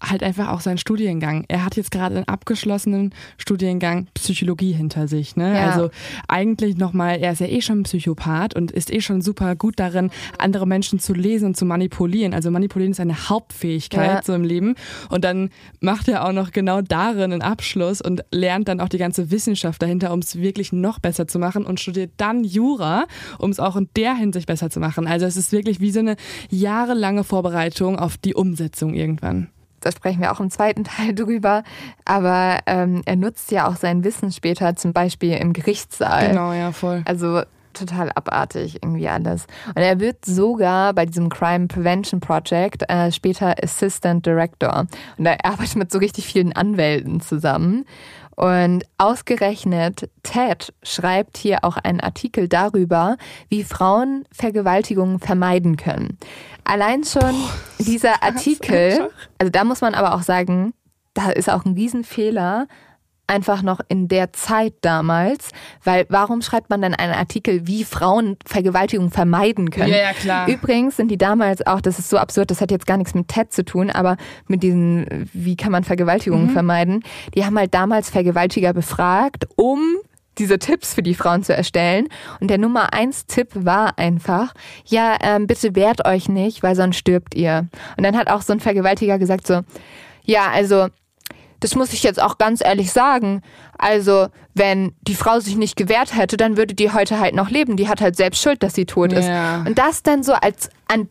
halt einfach auch sein Studiengang. Er hat jetzt gerade einen abgeschlossenen Studiengang Psychologie hinter sich. Ne? Ja. Also eigentlich nochmal, er ist ja schon ein Psychopath und ist schon super gut darin, andere Menschen zu lesen und zu manipulieren. Also manipulieren ist eine Hauptfähigkeit so im Leben. Und dann macht er auch noch genau darin einen Abschluss und lernt dann auch die ganze Wissenschaft dahinter, um es wirklich noch besser zu machen und studiert dann Jura, um es auch in der Hinsicht besser zu machen. Also es ist wirklich wie so eine jahrelange Vorbereitung auf die Umsetzung irgendwann. Da sprechen wir auch im zweiten Teil drüber, aber er nutzt ja auch sein Wissen später, zum Beispiel im Gerichtssaal. Genau, ja, voll. Also total abartig irgendwie alles. Und er wird sogar bei diesem Crime Prevention Project später Assistant Director. Und er arbeitet mit so richtig vielen Anwälten zusammen. Und ausgerechnet Ted schreibt hier auch einen Artikel darüber, wie Frauen Vergewaltigungen vermeiden können. Allein schon dieser Artikel, also da muss man aber auch sagen, da ist auch ein Riesenfehler, einfach noch in der Zeit damals, weil warum schreibt man dann einen Artikel, wie Frauen Vergewaltigung vermeiden können? Ja, klar. Übrigens sind die damals auch, das ist so absurd, das hat jetzt gar nichts mit Ted zu tun, aber mit diesen, wie kann man Vergewaltigungen vermeiden, die haben halt damals Vergewaltiger befragt, um diese Tipps für die Frauen zu erstellen. Und der Nummer 1 Tipp war einfach, ja, bitte wehrt euch nicht, weil sonst stirbt ihr. Und dann hat auch so ein Vergewaltiger gesagt so, ja, also das muss ich jetzt auch ganz ehrlich sagen. Also, wenn die Frau sich nicht gewehrt hätte, dann würde die heute halt noch leben. Die hat halt selbst Schuld, dass sie tot ist. Und das dann so als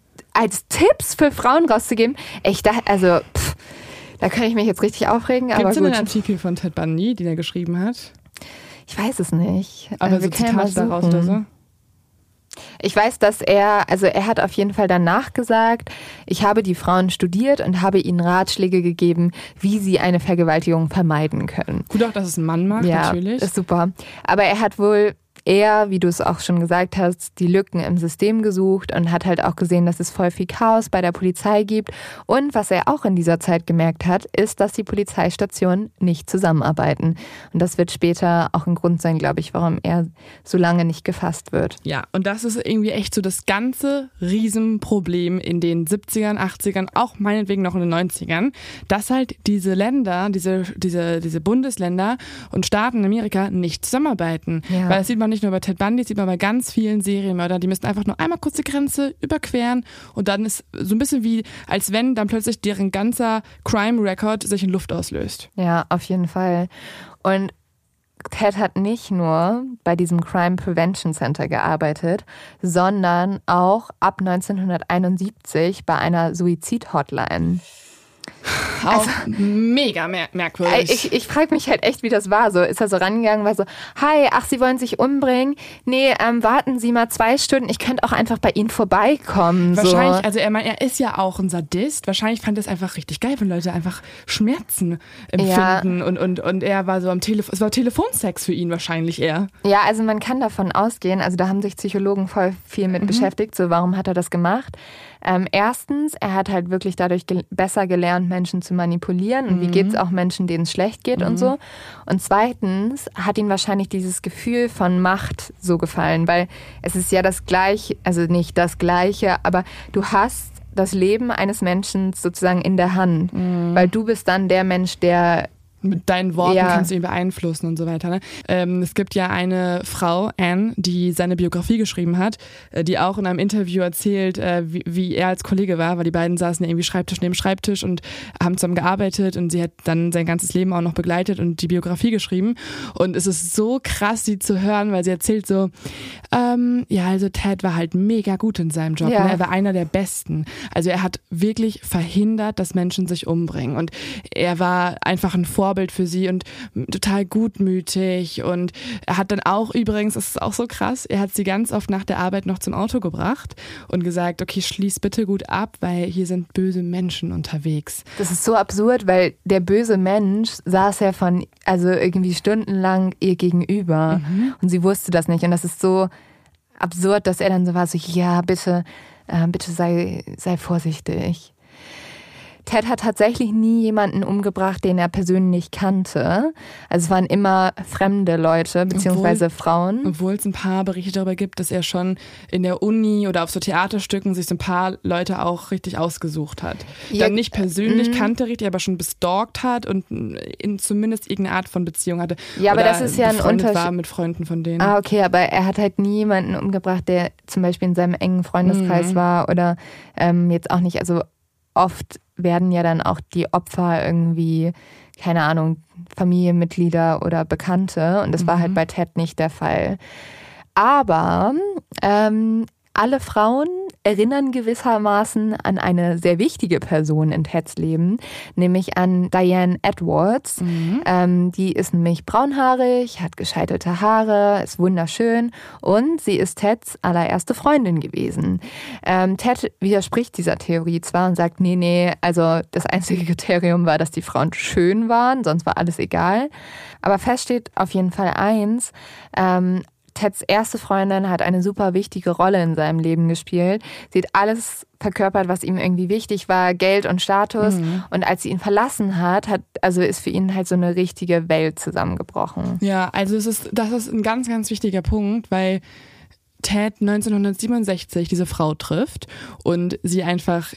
Tipps für Frauen rauszugeben, ich dachte, also, da kann ich mich jetzt richtig aufregen. Gibt's aber gut. Denn einen Artikel von Ted Bundy, den er geschrieben hat? Ich weiß es nicht. Aber so Zitate daraus oder so? Ich weiß, dass er hat auf jeden Fall danach gesagt, ich habe die Frauen studiert und habe ihnen Ratschläge gegeben, wie sie eine Vergewaltigung vermeiden können. Gut auch, dass es ein Mann macht, natürlich. Ja, ist super. Aber er hat wohl eher, wie du es auch schon gesagt hast, die Lücken im System gesucht und hat halt auch gesehen, dass es voll viel Chaos bei der Polizei gibt. Und was er auch in dieser Zeit gemerkt hat, ist, dass die Polizeistationen nicht zusammenarbeiten. Und das wird später auch ein Grund sein, glaube ich, warum er so lange nicht gefasst wird. Ja, und das ist irgendwie echt so das ganze Riesenproblem in den 70ern, 80ern, auch meinetwegen noch in den 90ern, dass halt diese Länder, diese Bundesländer und Staaten in Amerika nicht zusammenarbeiten. Ja. Weil das sieht man nicht nur bei Ted Bundy, das sieht man bei ganz vielen Serienmördern. Die müssen einfach nur einmal kurz die Grenze überqueren und dann ist so ein bisschen wie, als wenn dann plötzlich deren ganzer Crime-Record sich in Luft auslöst. Ja, auf jeden Fall. Und Ted hat nicht nur bei diesem Crime Prevention Center gearbeitet, sondern auch ab 1971 bei einer Suizid-Hotline. Auch mega merkwürdig. Ich frage mich halt echt, wie das war. So ist er so rangegangen, war so, hi, ach, Sie wollen sich umbringen? Nee, warten Sie mal 2 Stunden, ich könnte auch einfach bei Ihnen vorbeikommen. Wahrscheinlich, so. also er ist ja auch ein Sadist. Wahrscheinlich fand er es einfach richtig geil, wenn Leute einfach Schmerzen empfinden. Ja. Und er war so am Telefon, es war Telefonsex für ihn wahrscheinlich eher. Ja, also man kann davon ausgehen, also da haben sich Psychologen voll viel mit beschäftigt, so warum hat er das gemacht? Erstens, er hat halt wirklich dadurch besser gelernt, Menschen zu manipulieren und wie geht es auch Menschen, denen es schlecht geht und so. Und zweitens hat ihm wahrscheinlich dieses Gefühl von Macht so gefallen, weil es ist ja das Gleiche, also nicht das Gleiche, aber du hast das Leben eines Menschen sozusagen in der Hand, weil du bist dann der Mensch, der mit deinen Worten kannst du ihn beeinflussen und so weiter. Ne? Es gibt ja eine Frau, Anne, die seine Biografie geschrieben hat, die auch in einem Interview erzählt, wie er als Kollege war, weil die beiden saßen irgendwie Schreibtisch neben Schreibtisch und haben zusammen gearbeitet und sie hat dann sein ganzes Leben auch noch begleitet und die Biografie geschrieben. Und es ist so krass, sie zu hören, weil sie erzählt so, also Ted war halt mega gut in seinem Job. Ja. Ne? Er war einer der Besten. Also er hat wirklich verhindert, dass Menschen sich umbringen. Und er war einfach ein Vorbild für sie und total gutmütig und er hat dann auch übrigens, das ist auch so krass, er hat sie ganz oft nach der Arbeit noch zum Auto gebracht und gesagt, okay, schließ bitte gut ab, weil hier sind böse Menschen unterwegs. Das ist so absurd, weil der böse Mensch saß ja also irgendwie stundenlang ihr gegenüber und sie wusste das nicht und das ist so absurd, dass er dann so war, so ja, bitte sei vorsichtig. Ted hat tatsächlich nie jemanden umgebracht, den er persönlich kannte. Also es waren immer fremde Leute, beziehungsweise Frauen. Obwohl es ein paar Berichte darüber gibt, dass er schon in der Uni oder auf so Theaterstücken sich so ein paar Leute auch richtig ausgesucht hat. Dann nicht persönlich kannte richtig, aber schon bestalkt hat und zumindest irgendeine Art von Beziehung hatte. Ja, aber das ist ja ein Unterschied. War mit Freunden von denen. Ah, okay, aber er hat halt nie jemanden umgebracht, der zum Beispiel in seinem engen Freundeskreis war oder jetzt auch nicht, also oft werden ja dann auch die Opfer irgendwie, keine Ahnung, Familienmitglieder oder Bekannte und das war halt bei Ted nicht der Fall. Aber alle Frauen erinnern gewissermaßen an eine sehr wichtige Person in Teds Leben, nämlich an Diane Edwards. Die ist nämlich braunhaarig, hat gescheitelte Haare, ist wunderschön und sie ist Teds allererste Freundin gewesen. Ted widerspricht dieser Theorie zwar und sagt, nee, also das einzige Kriterium war, dass die Frauen schön waren, sonst war alles egal. Aber fest steht auf jeden Fall eins, Teds erste Freundin hat eine super wichtige Rolle in seinem Leben gespielt. Sie hat alles verkörpert, was ihm irgendwie wichtig war, Geld und Status. Und als sie ihn verlassen hat, ist für ihn halt so eine richtige Welt zusammengebrochen. Ja, also das ist ein ganz, ganz wichtiger Punkt, weil Ted 1967 diese Frau trifft und sie einfach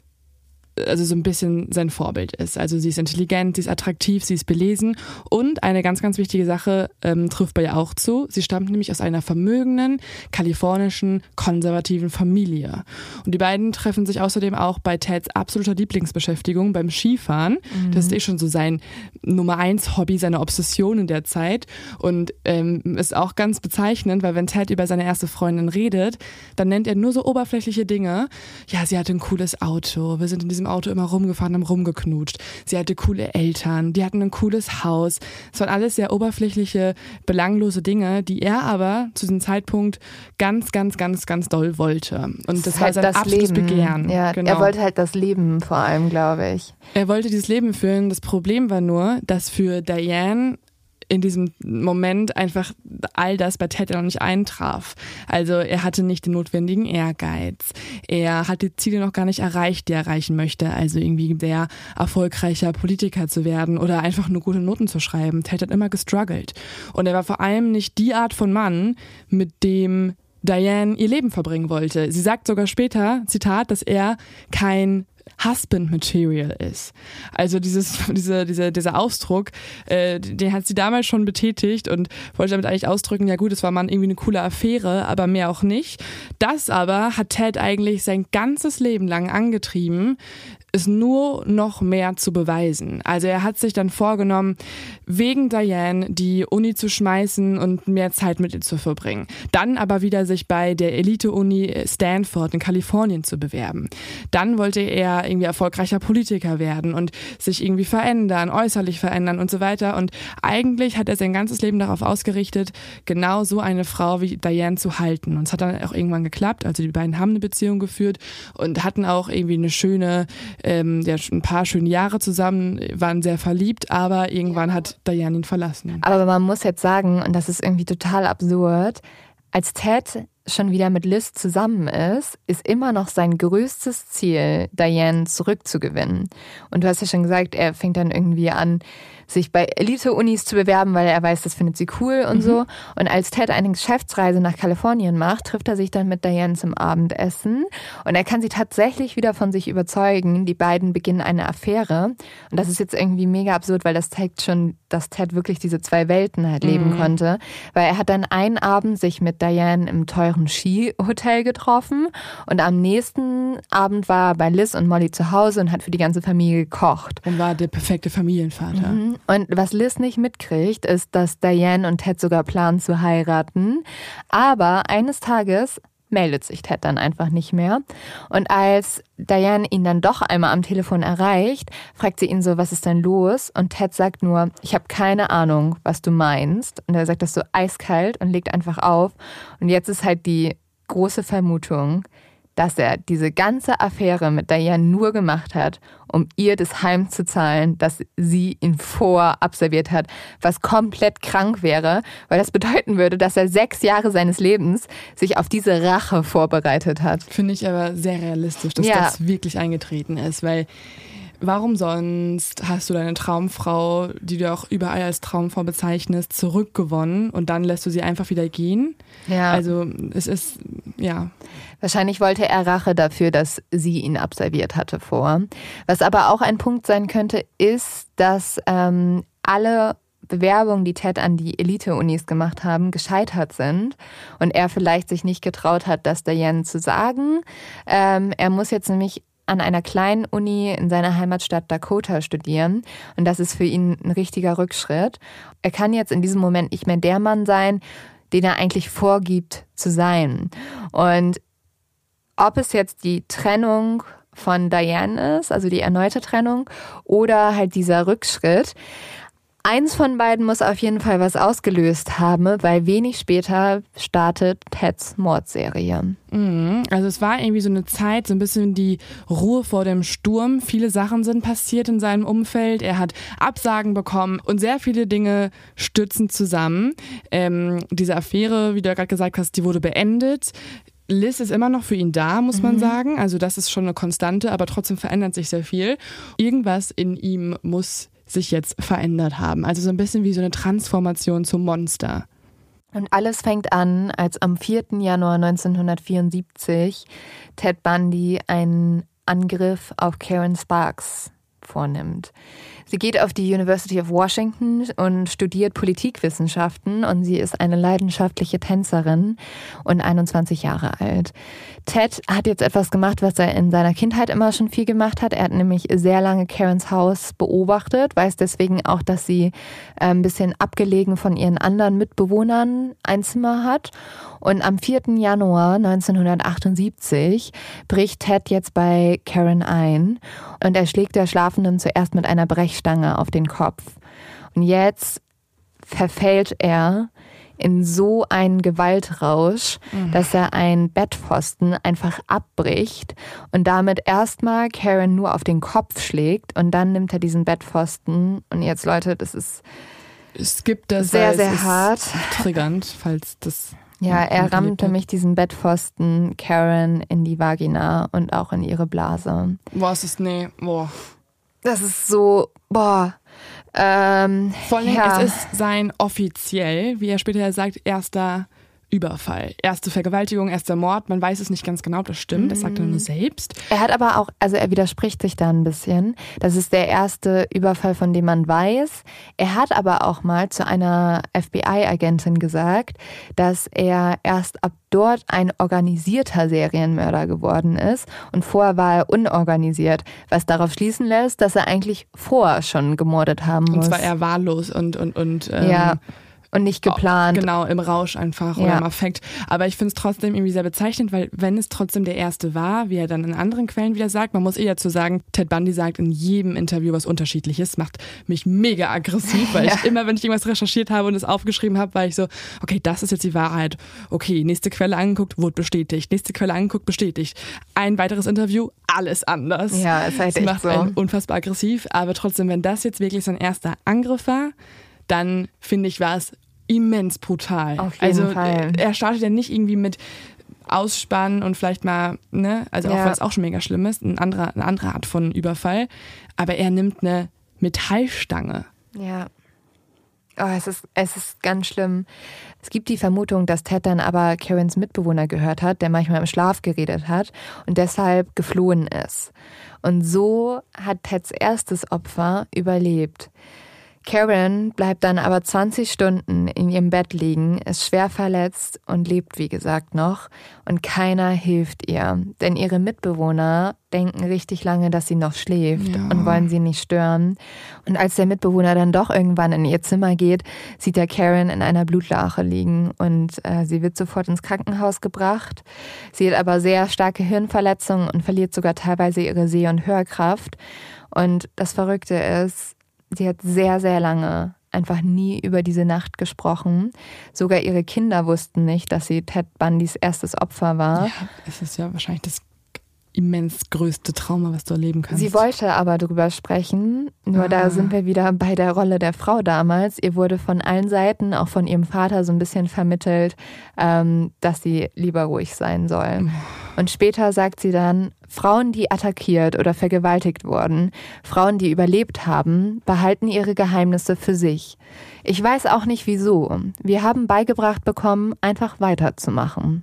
so ein bisschen sein Vorbild ist. Also sie ist intelligent, sie ist attraktiv, sie ist belesen und eine ganz, ganz wichtige Sache trifft bei ihr auch zu. Sie stammt nämlich aus einer vermögenden, kalifornischen, konservativen Familie. Und die beiden treffen sich außerdem auch bei Teds absoluter Lieblingsbeschäftigung beim Skifahren. Das ist schon so sein Nummer 1 Hobby, seine Obsession in der Zeit und ist auch ganz bezeichnend, weil wenn Ted über seine erste Freundin redet, dann nennt er nur so oberflächliche Dinge. Ja, sie hatte ein cooles Auto, wir sind in diesem Auto immer rumgefahren, haben rumgeknutscht. Sie hatte coole Eltern, die hatten ein cooles Haus. Es waren alles sehr oberflächliche, belanglose Dinge, die er aber zu diesem Zeitpunkt ganz, ganz, ganz, ganz doll wollte. Und das war sein absolutes Begehren. Ja, genau. Er wollte halt das Leben vor allem, glaube ich. Er wollte dieses Leben führen. Das Problem war nur, dass für Diane in diesem Moment einfach all das bei Ted noch nicht eintraf. Also er hatte nicht den notwendigen Ehrgeiz. Er hat die Ziele noch gar nicht erreicht, die er erreichen möchte. Also irgendwie der erfolgreicher Politiker zu werden oder einfach nur gute Noten zu schreiben. Ted hat immer gestruggelt. Und er war vor allem nicht die Art von Mann, mit dem Diane ihr Leben verbringen wollte. Sie sagt sogar später, Zitat, dass er kein Husband Material ist. Also dieser Ausdruck, den hat sie damals schon betätigt und wollte damit eigentlich ausdrücken, ja gut, es war mal irgendwie eine coole Affäre, aber mehr auch nicht. Das aber hat Ted eigentlich sein ganzes Leben lang angetrieben, es nur noch mehr zu beweisen. Also er hat sich dann vorgenommen, wegen Diane die Uni zu schmeißen und mehr Zeit mit ihr zu verbringen. Dann aber wieder sich bei der Elite-Uni Stanford in Kalifornien zu bewerben. Dann wollte er irgendwie erfolgreicher Politiker werden und sich irgendwie verändern, äußerlich verändern und so weiter. Und eigentlich hat er sein ganzes Leben darauf ausgerichtet, genau so eine Frau wie Diane zu halten. Und es hat dann auch irgendwann geklappt. Also die beiden haben eine Beziehung geführt und hatten auch irgendwie eine schöne ein paar schöne Jahre zusammen, waren sehr verliebt, aber irgendwann hat Diane ihn verlassen. Aber man muss jetzt sagen, und das ist irgendwie total absurd, als Ted schon wieder mit Liz zusammen ist immer noch sein größtes Ziel, Diane zurückzugewinnen. Und du hast ja schon gesagt, er fängt dann irgendwie an, sich bei Elite-Unis zu bewerben, weil er weiß, das findet sie cool und so. Und als Ted eine Geschäftsreise nach Kalifornien macht, trifft er sich dann mit Diane zum Abendessen. Und er kann sie tatsächlich wieder von sich überzeugen. Die beiden beginnen eine Affäre. Und das ist jetzt irgendwie mega absurd, weil das zeigt schon, dass Ted wirklich diese zwei Welten halt leben konnte. Weil er hat dann einen Abend sich mit Diane im teuren Skihotel getroffen. Und am nächsten Abend war er bei Liz und Molly zu Hause und hat für die ganze Familie gekocht. Und war der perfekte Familienvater. Und was Liz nicht mitkriegt, ist, dass Diane und Ted sogar planen zu heiraten. Aber eines Tages meldet sich Ted dann einfach nicht mehr. Und als Diane ihn dann doch einmal am Telefon erreicht, fragt sie ihn so, was ist denn los? Und Ted sagt nur, ich habe keine Ahnung, was du meinst. Und er sagt das so eiskalt und legt einfach auf. Und jetzt ist halt die große Vermutung, dass er diese ganze Affäre mit Diane nur gemacht hat, um ihr das heimzuzahlen, dass sie ihn vorabserviert hat, was komplett krank wäre, weil das bedeuten würde, dass er 6 Jahre seines Lebens sich auf diese Rache vorbereitet hat. Finde ich aber sehr realistisch, dass das wirklich eingetreten ist, weil warum sonst hast du deine Traumfrau, die du auch überall als Traumfrau bezeichnest, zurückgewonnen und dann lässt du sie einfach wieder gehen? Ja. Also es ist, ja. Wahrscheinlich wollte er Rache dafür, dass sie ihn absolviert hatte vor. Was aber auch ein Punkt sein könnte, ist, dass alle Bewerbungen, die Ted an die Elite-Unis gemacht haben, gescheitert sind und er vielleicht sich nicht getraut hat, das Diane zu sagen. Er muss jetzt nämlich an einer kleinen Uni in seiner Heimatstadt Dakota studieren und das ist für ihn ein richtiger Rückschritt. Er kann jetzt in diesem Moment nicht mehr der Mann sein, den er eigentlich vorgibt zu sein. Und ob es jetzt die Trennung von Diane ist, also die erneute Trennung, oder halt dieser Rückschritt, eins von beiden muss auf jeden Fall was ausgelöst haben, weil wenig später startet Teds Mordserie. Also es war irgendwie so eine Zeit, so ein bisschen die Ruhe vor dem Sturm. Viele Sachen sind passiert in seinem Umfeld. Er hat Absagen bekommen und sehr viele Dinge stürzen zusammen. Diese Affäre, wie du ja gerade gesagt hast, die wurde beendet. Liz ist immer noch für ihn da, muss man sagen. Also das ist schon eine Konstante, aber trotzdem verändert sich sehr viel. Irgendwas in ihm muss sich jetzt verändert haben. Also so ein bisschen wie so eine Transformation zum Monster. Und alles fängt an, als am 4. Januar 1974 Ted Bundy einen Angriff auf Karen Sparks vornimmt. Sie geht auf die University of Washington und studiert Politikwissenschaften und sie ist eine leidenschaftliche Tänzerin und 21 Jahre alt. Ted hat jetzt etwas gemacht, was er in seiner Kindheit immer schon viel gemacht hat. Er hat nämlich sehr lange Karens Haus beobachtet, weiß deswegen auch, dass sie ein bisschen abgelegen von ihren anderen Mitbewohnern ein Zimmer hat. Und am 4. Januar 1978 bricht Ted jetzt bei Karen ein und er schlägt der Schlafenden zuerst mit einer Brechstange auf den Kopf. Und jetzt verfällt er in so einen Gewaltrausch, dass er einen Bettpfosten einfach abbricht und damit erstmal Karen nur auf den Kopf schlägt und dann nimmt er diesen Bettpfosten und jetzt, Leute, das ist sehr, sehr hart. Triggernd, falls das... Ja, er rammt nämlich diesen Bettpfosten Karen in die Vagina und auch in ihre Blase. Boah, es ist, nee, boah. Das ist so, boah. Vor allem, es ist sein offiziell, wie er später sagt, erster Überfall. Erste Vergewaltigung, erster Mord. Man weiß es nicht ganz genau, das stimmt. Das sagt er nur selbst. Er hat aber auch, also er widerspricht sich da ein bisschen. Das ist der erste Überfall, von dem man weiß. Er hat aber auch mal zu einer FBI-Agentin gesagt, dass er erst ab dort ein organisierter Serienmörder geworden ist. Und vorher war er unorganisiert, was darauf schließen lässt, dass er eigentlich vorher schon gemordet haben muss. Und zwar eher wahllos und ja. Und nicht geplant. Genau, im Rausch einfach oder im Affekt. Aber ich finde es trotzdem irgendwie sehr bezeichnend, weil wenn es trotzdem der erste war, wie er dann in anderen Quellen wieder sagt, man muss dazu sagen, Ted Bundy sagt in jedem Interview was Unterschiedliches, macht mich mega aggressiv, weil ich immer, wenn ich irgendwas recherchiert habe und es aufgeschrieben habe, war ich so, okay, das ist jetzt die Wahrheit. Okay, nächste Quelle angeguckt, wurde bestätigt. Nächste Quelle angeguckt, bestätigt. Ein weiteres Interview, alles anders. Ja, ist halt das echt macht so. einen unfassbar aggressiv, aber trotzdem, wenn das jetzt wirklich sein erster Angriff war, dann finde ich, war es immens brutal. Auf jeden Fall. Er startet ja nicht irgendwie mit Ausspannen und vielleicht mal, ne, also auch wenn es auch schon mega schlimm ist, eine andere Art von Überfall, aber er nimmt eine Metallstange. Ja. Oh, es ist ganz schlimm. Es gibt die Vermutung, dass Ted dann aber Karens Mitbewohner gehört hat, der manchmal im Schlaf geredet hat und deshalb geflohen ist. Und so hat Teds erstes Opfer überlebt. Karen bleibt dann aber 20 Stunden in ihrem Bett liegen, ist schwer verletzt und lebt, wie gesagt, noch. Und keiner hilft ihr. Denn ihre Mitbewohner denken richtig lange, dass sie noch schläft und wollen sie nicht stören. Und als der Mitbewohner dann doch irgendwann in ihr Zimmer geht, sieht er Karen in einer Blutlache liegen. Und sie wird sofort ins Krankenhaus gebracht. Sie hat aber sehr starke Hirnverletzungen und verliert sogar teilweise ihre Seh- und Hörkraft. Und das Verrückte ist, sie hat sehr, sehr lange einfach nie über diese Nacht gesprochen. Sogar ihre Kinder wussten nicht, dass sie Ted Bundys erstes Opfer war. Ja, es ist ja wahrscheinlich das immens größte Trauma, was du erleben kannst. Sie wollte aber drüber sprechen, nur da sind wir wieder bei der Rolle der Frau damals. Ihr wurde von allen Seiten, auch von ihrem Vater, so ein bisschen vermittelt, dass sie lieber ruhig sein soll. Und später sagt sie dann, Frauen, die attackiert oder vergewaltigt wurden, Frauen, die überlebt haben, behalten ihre Geheimnisse für sich. Ich weiß auch nicht wieso. Wir haben beigebracht bekommen, einfach weiterzumachen.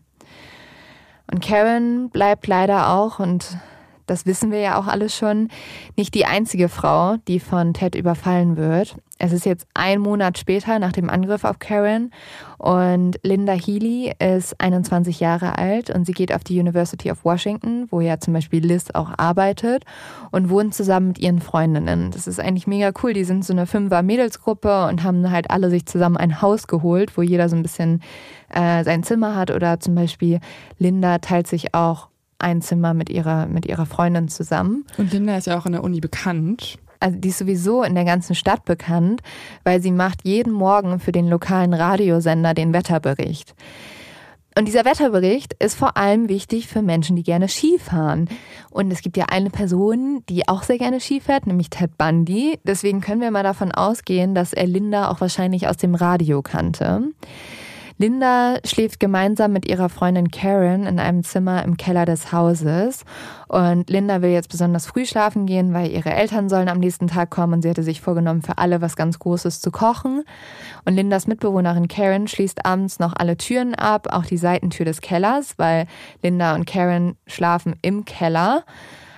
Und Karen bleibt leider auch, und das wissen wir ja auch alle schon, nicht die einzige Frau, die von Ted überfallen wird. Es ist jetzt 1 Monat später nach dem Angriff auf Karen und Linda Healy ist 21 Jahre alt und sie geht auf die University of Washington, wo ja zum Beispiel Liz auch arbeitet, und wohnt zusammen mit ihren Freundinnen. Das ist eigentlich mega cool. Die sind so eine 5er-Mädelsgruppe und haben halt alle sich zusammen ein Haus geholt, wo jeder so ein bisschen sein Zimmer hat, oder zum Beispiel Linda teilt sich auch ein Zimmer mit ihrer Freundin zusammen. Und Linda ist ja auch in der Uni bekannt. Also die ist sowieso in der ganzen Stadt bekannt, weil sie macht jeden Morgen für den lokalen Radiosender den Wetterbericht. Und dieser Wetterbericht ist vor allem wichtig für Menschen, die gerne Ski fahren. Und es gibt ja eine Person, die auch sehr gerne Ski fährt, nämlich Ted Bundy. Deswegen können wir mal davon ausgehen, dass er Linda auch wahrscheinlich aus dem Radio kannte. Linda schläft gemeinsam mit ihrer Freundin Karen in einem Zimmer im Keller des Hauses. Und Linda will jetzt besonders früh schlafen gehen, weil ihre Eltern sollen am nächsten Tag kommen und sie hatte sich vorgenommen, für alle was ganz Großes zu kochen. Und Lindas Mitbewohnerin Karen schließt abends noch alle Türen ab, auch die Seitentür des Kellers, weil Linda und Karen schlafen im Keller.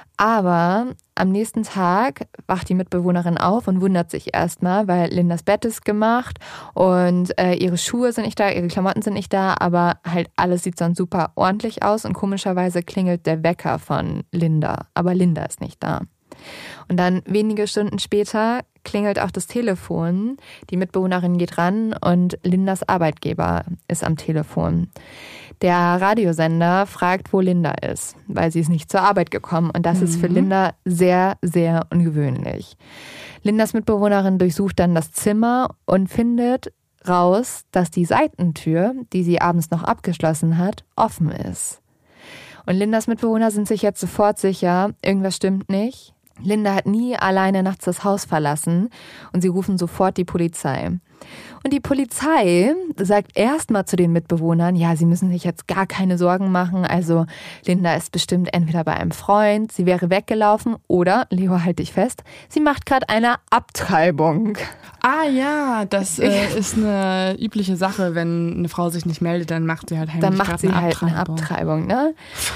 Aber am nächsten Tag wacht die Mitbewohnerin auf und wundert sich erstmal, weil Lindas Bett ist gemacht und ihre Schuhe sind nicht da, ihre Klamotten sind nicht da, aber halt alles sieht sonst super ordentlich aus und komischerweise klingelt der Wecker von Linda, aber Linda ist nicht da. Und dann wenige Stunden später klingelt auch das Telefon, die Mitbewohnerin geht ran und Lindas Arbeitgeber ist am Telefon. Der Radiosender fragt, wo Linda ist, weil sie ist nicht zur Arbeit gekommen. Und das ist für Linda sehr, sehr ungewöhnlich. Lindas Mitbewohnerin durchsucht dann das Zimmer und findet raus, dass die Seitentür, die sie abends noch abgeschlossen hat, offen ist. Und Lindas Mitbewohner sind sich jetzt sofort sicher, irgendwas stimmt nicht. Linda hat nie alleine nachts das Haus verlassen und sie rufen sofort die Polizei. Und die Polizei sagt erstmal zu den Mitbewohnern, ja, sie müssen sich jetzt gar keine Sorgen machen. Also Linda ist bestimmt entweder bei einem Freund, sie wäre weggelaufen oder, Leo, halt dich fest, sie macht gerade eine Abtreibung. Ah ja, das ist eine übliche Sache, wenn eine Frau sich nicht meldet, dann macht sie halt heimlich dann macht sie halt eine Abtreibung, ne?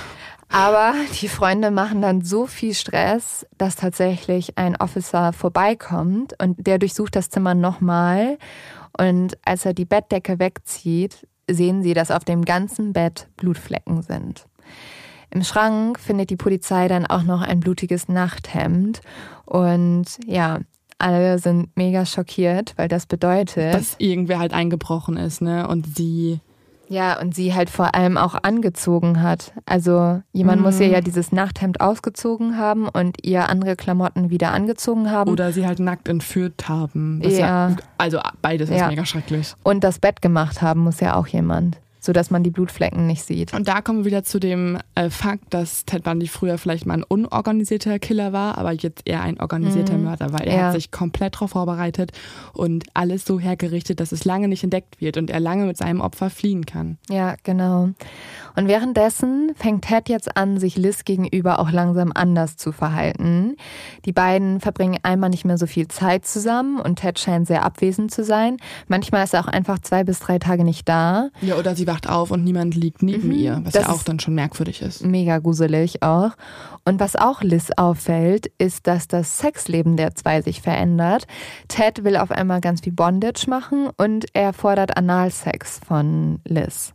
Aber die Freunde machen dann so viel Stress, dass tatsächlich ein Officer vorbeikommt und der durchsucht das Zimmer nochmal. Und als er die Bettdecke wegzieht, sehen sie, dass auf dem ganzen Bett Blutflecken sind. Im Schrank findet die Polizei dann auch noch ein blutiges Nachthemd. Und ja, alle sind mega schockiert, weil das bedeutet, dass irgendwer halt eingebrochen ist, ne? Und sie halt vor allem auch angezogen hat. Also jemand muss ihr ja dieses Nachthemd ausgezogen haben und ihr andere Klamotten wieder angezogen haben. Oder sie halt nackt entführt haben. Also beides ist mega schrecklich. Und das Bett gemacht haben muss ja auch jemand, sodass man die Blutflecken nicht sieht. Und da kommen wir wieder zu dem Fakt, dass Ted Bundy früher vielleicht mal ein unorganisierter Killer war, aber jetzt eher ein organisierter Mörder, weil er hat sich komplett darauf vorbereitet und alles so hergerichtet, dass es lange nicht entdeckt wird und er lange mit seinem Opfer fliehen kann. Ja, genau. Und währenddessen fängt Ted jetzt an, sich Liz gegenüber auch langsam anders zu verhalten. Die beiden verbringen einmal nicht mehr so viel Zeit zusammen und Ted scheint sehr abwesend zu sein. Manchmal ist er auch einfach 2 bis 3 Tage nicht da. Ja, oder sie wacht auf und niemand liegt neben ihr, was ja auch dann schon merkwürdig ist. Mega gruselig auch. Und was auch Liz auffällt, ist, dass das Sexleben der zwei sich verändert. Ted will auf einmal ganz viel Bondage machen und er fordert Analsex von Liz.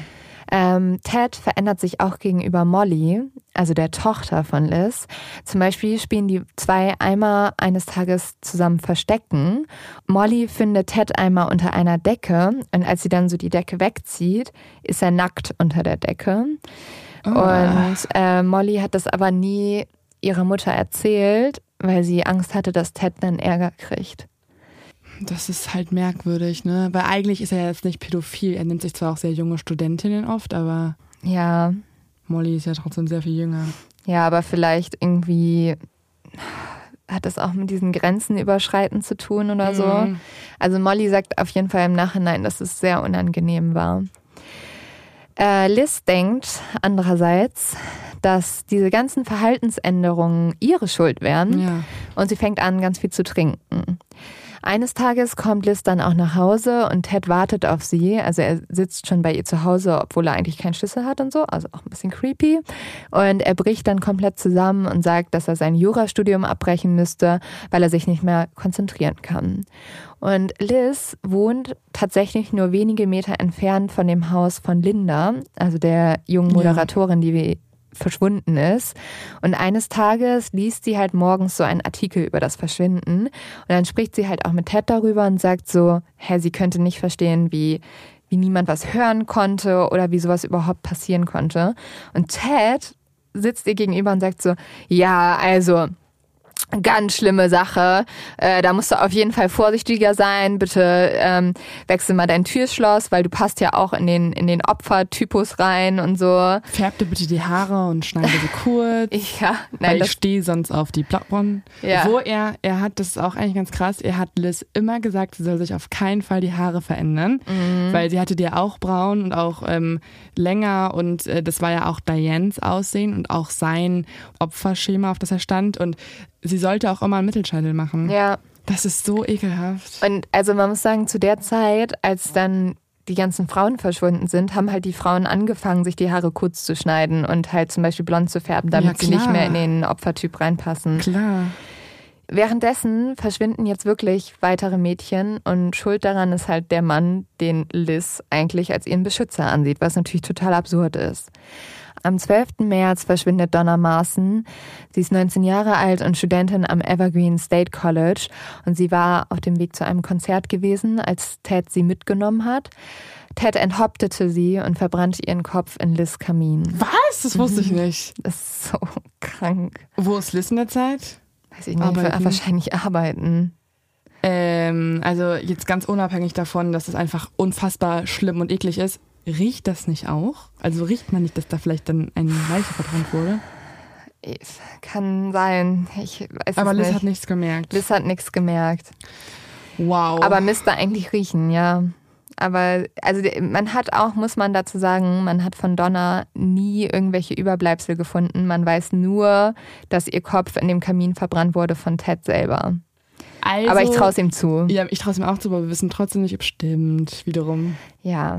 Ted verändert sich auch gegenüber Molly, also der Tochter von Liz. Zum Beispiel spielen die zwei einmal eines Tages zusammen Verstecken. Molly findet Ted einmal unter einer Decke und als sie dann so die Decke wegzieht, ist er nackt unter der Decke. Und Molly hat das aber nie ihrer Mutter erzählt, weil sie Angst hatte, dass Ted dann Ärger kriegt. Das ist halt merkwürdig, ne? Weil eigentlich ist er jetzt nicht pädophil. Er nimmt sich zwar auch sehr junge Studentinnen oft, aber ja, Molly ist ja trotzdem sehr viel jünger. Ja, aber vielleicht irgendwie hat das auch mit diesen Grenzen überschreiten zu tun oder so. Also Molly sagt auf jeden Fall im Nachhinein, dass es sehr unangenehm war. Liz denkt andererseits, dass diese ganzen Verhaltensänderungen ihre Schuld wären und sie fängt an, ganz viel zu trinken. Eines Tages kommt Liz dann auch nach Hause und Ted wartet auf sie. Also er sitzt schon bei ihr zu Hause, obwohl er eigentlich keinen Schlüssel hat und so. Also auch ein bisschen creepy. Und er bricht dann komplett zusammen und sagt, dass er sein Jurastudium abbrechen müsste, weil er sich nicht mehr konzentrieren kann. Und Liz wohnt tatsächlich nur wenige Meter entfernt von dem Haus von Linda, also der jungen Moderatorin, die verschwunden ist. Und eines Tages liest sie halt morgens so einen Artikel über das Verschwinden. Und dann spricht sie halt auch mit Ted darüber und sagt so, sie könnte nicht verstehen, wie niemand was hören konnte oder wie sowas überhaupt passieren konnte. Und Ted sitzt ihr gegenüber und sagt so, ja, also ganz schlimme Sache. Da musst du auf jeden Fall vorsichtiger sein. Bitte wechsel mal dein Türschloss, weil du passt ja auch in den Opfertypus rein und so. Färb dir bitte die Haare und schneide sie kurz. Weil ich stehe sonst auf die Blondinen. Ja. Wo er hat, das ist auch eigentlich ganz krass, er hat Liz immer gesagt, sie soll sich auf keinen Fall die Haare verändern, weil sie hatte die ja auch braun und auch länger und das war ja auch Dianes Aussehen und auch sein Opferschema, auf das er stand, und sie sollte auch immer einen Mittelscheitel machen. Ja. Das ist so ekelhaft. Und also man muss sagen, zu der Zeit, als dann die ganzen Frauen verschwunden sind, haben halt die Frauen angefangen, sich die Haare kurz zu schneiden und halt zum Beispiel blond zu färben, damit sie nicht mehr in den Opfertyp reinpassen. Klar. Währenddessen verschwinden jetzt wirklich weitere Mädchen und schuld daran ist halt der Mann, den Liz eigentlich als ihren Beschützer ansieht, was natürlich total absurd ist. Am 12. März verschwindet Donna Marson. Sie ist 19 Jahre alt und Studentin am Evergreen State College. Und sie war auf dem Weg zu einem Konzert gewesen, als Ted sie mitgenommen hat. Ted enthauptete sie und verbrannte ihren Kopf in Liz' Kamin. Was? Das wusste ich nicht. Das ist so krank. Wo ist Liz in der Zeit? Weiß ich nicht, wahrscheinlich arbeiten. Also jetzt ganz unabhängig davon, dass es einfach unfassbar schlimm und eklig ist. Riecht das nicht auch? Also riecht man nicht, dass da vielleicht dann eine Leiche verbrannt wurde? Kann sein. Ich weiß Aber es Liz nicht. hat nichts gemerkt. Liz hat nichts gemerkt. Wow. Aber müsste eigentlich riechen, ja. Aber also man hat auch, muss man dazu sagen, man hat von Donna nie irgendwelche Überbleibsel gefunden. Man weiß nur, dass ihr Kopf in dem Kamin verbrannt wurde von Ted selber. Also, aber ich traue es ihm zu. Ja, ich traue es ihm auch zu, aber wir wissen trotzdem nicht, ob es stimmt, wiederum. Ja,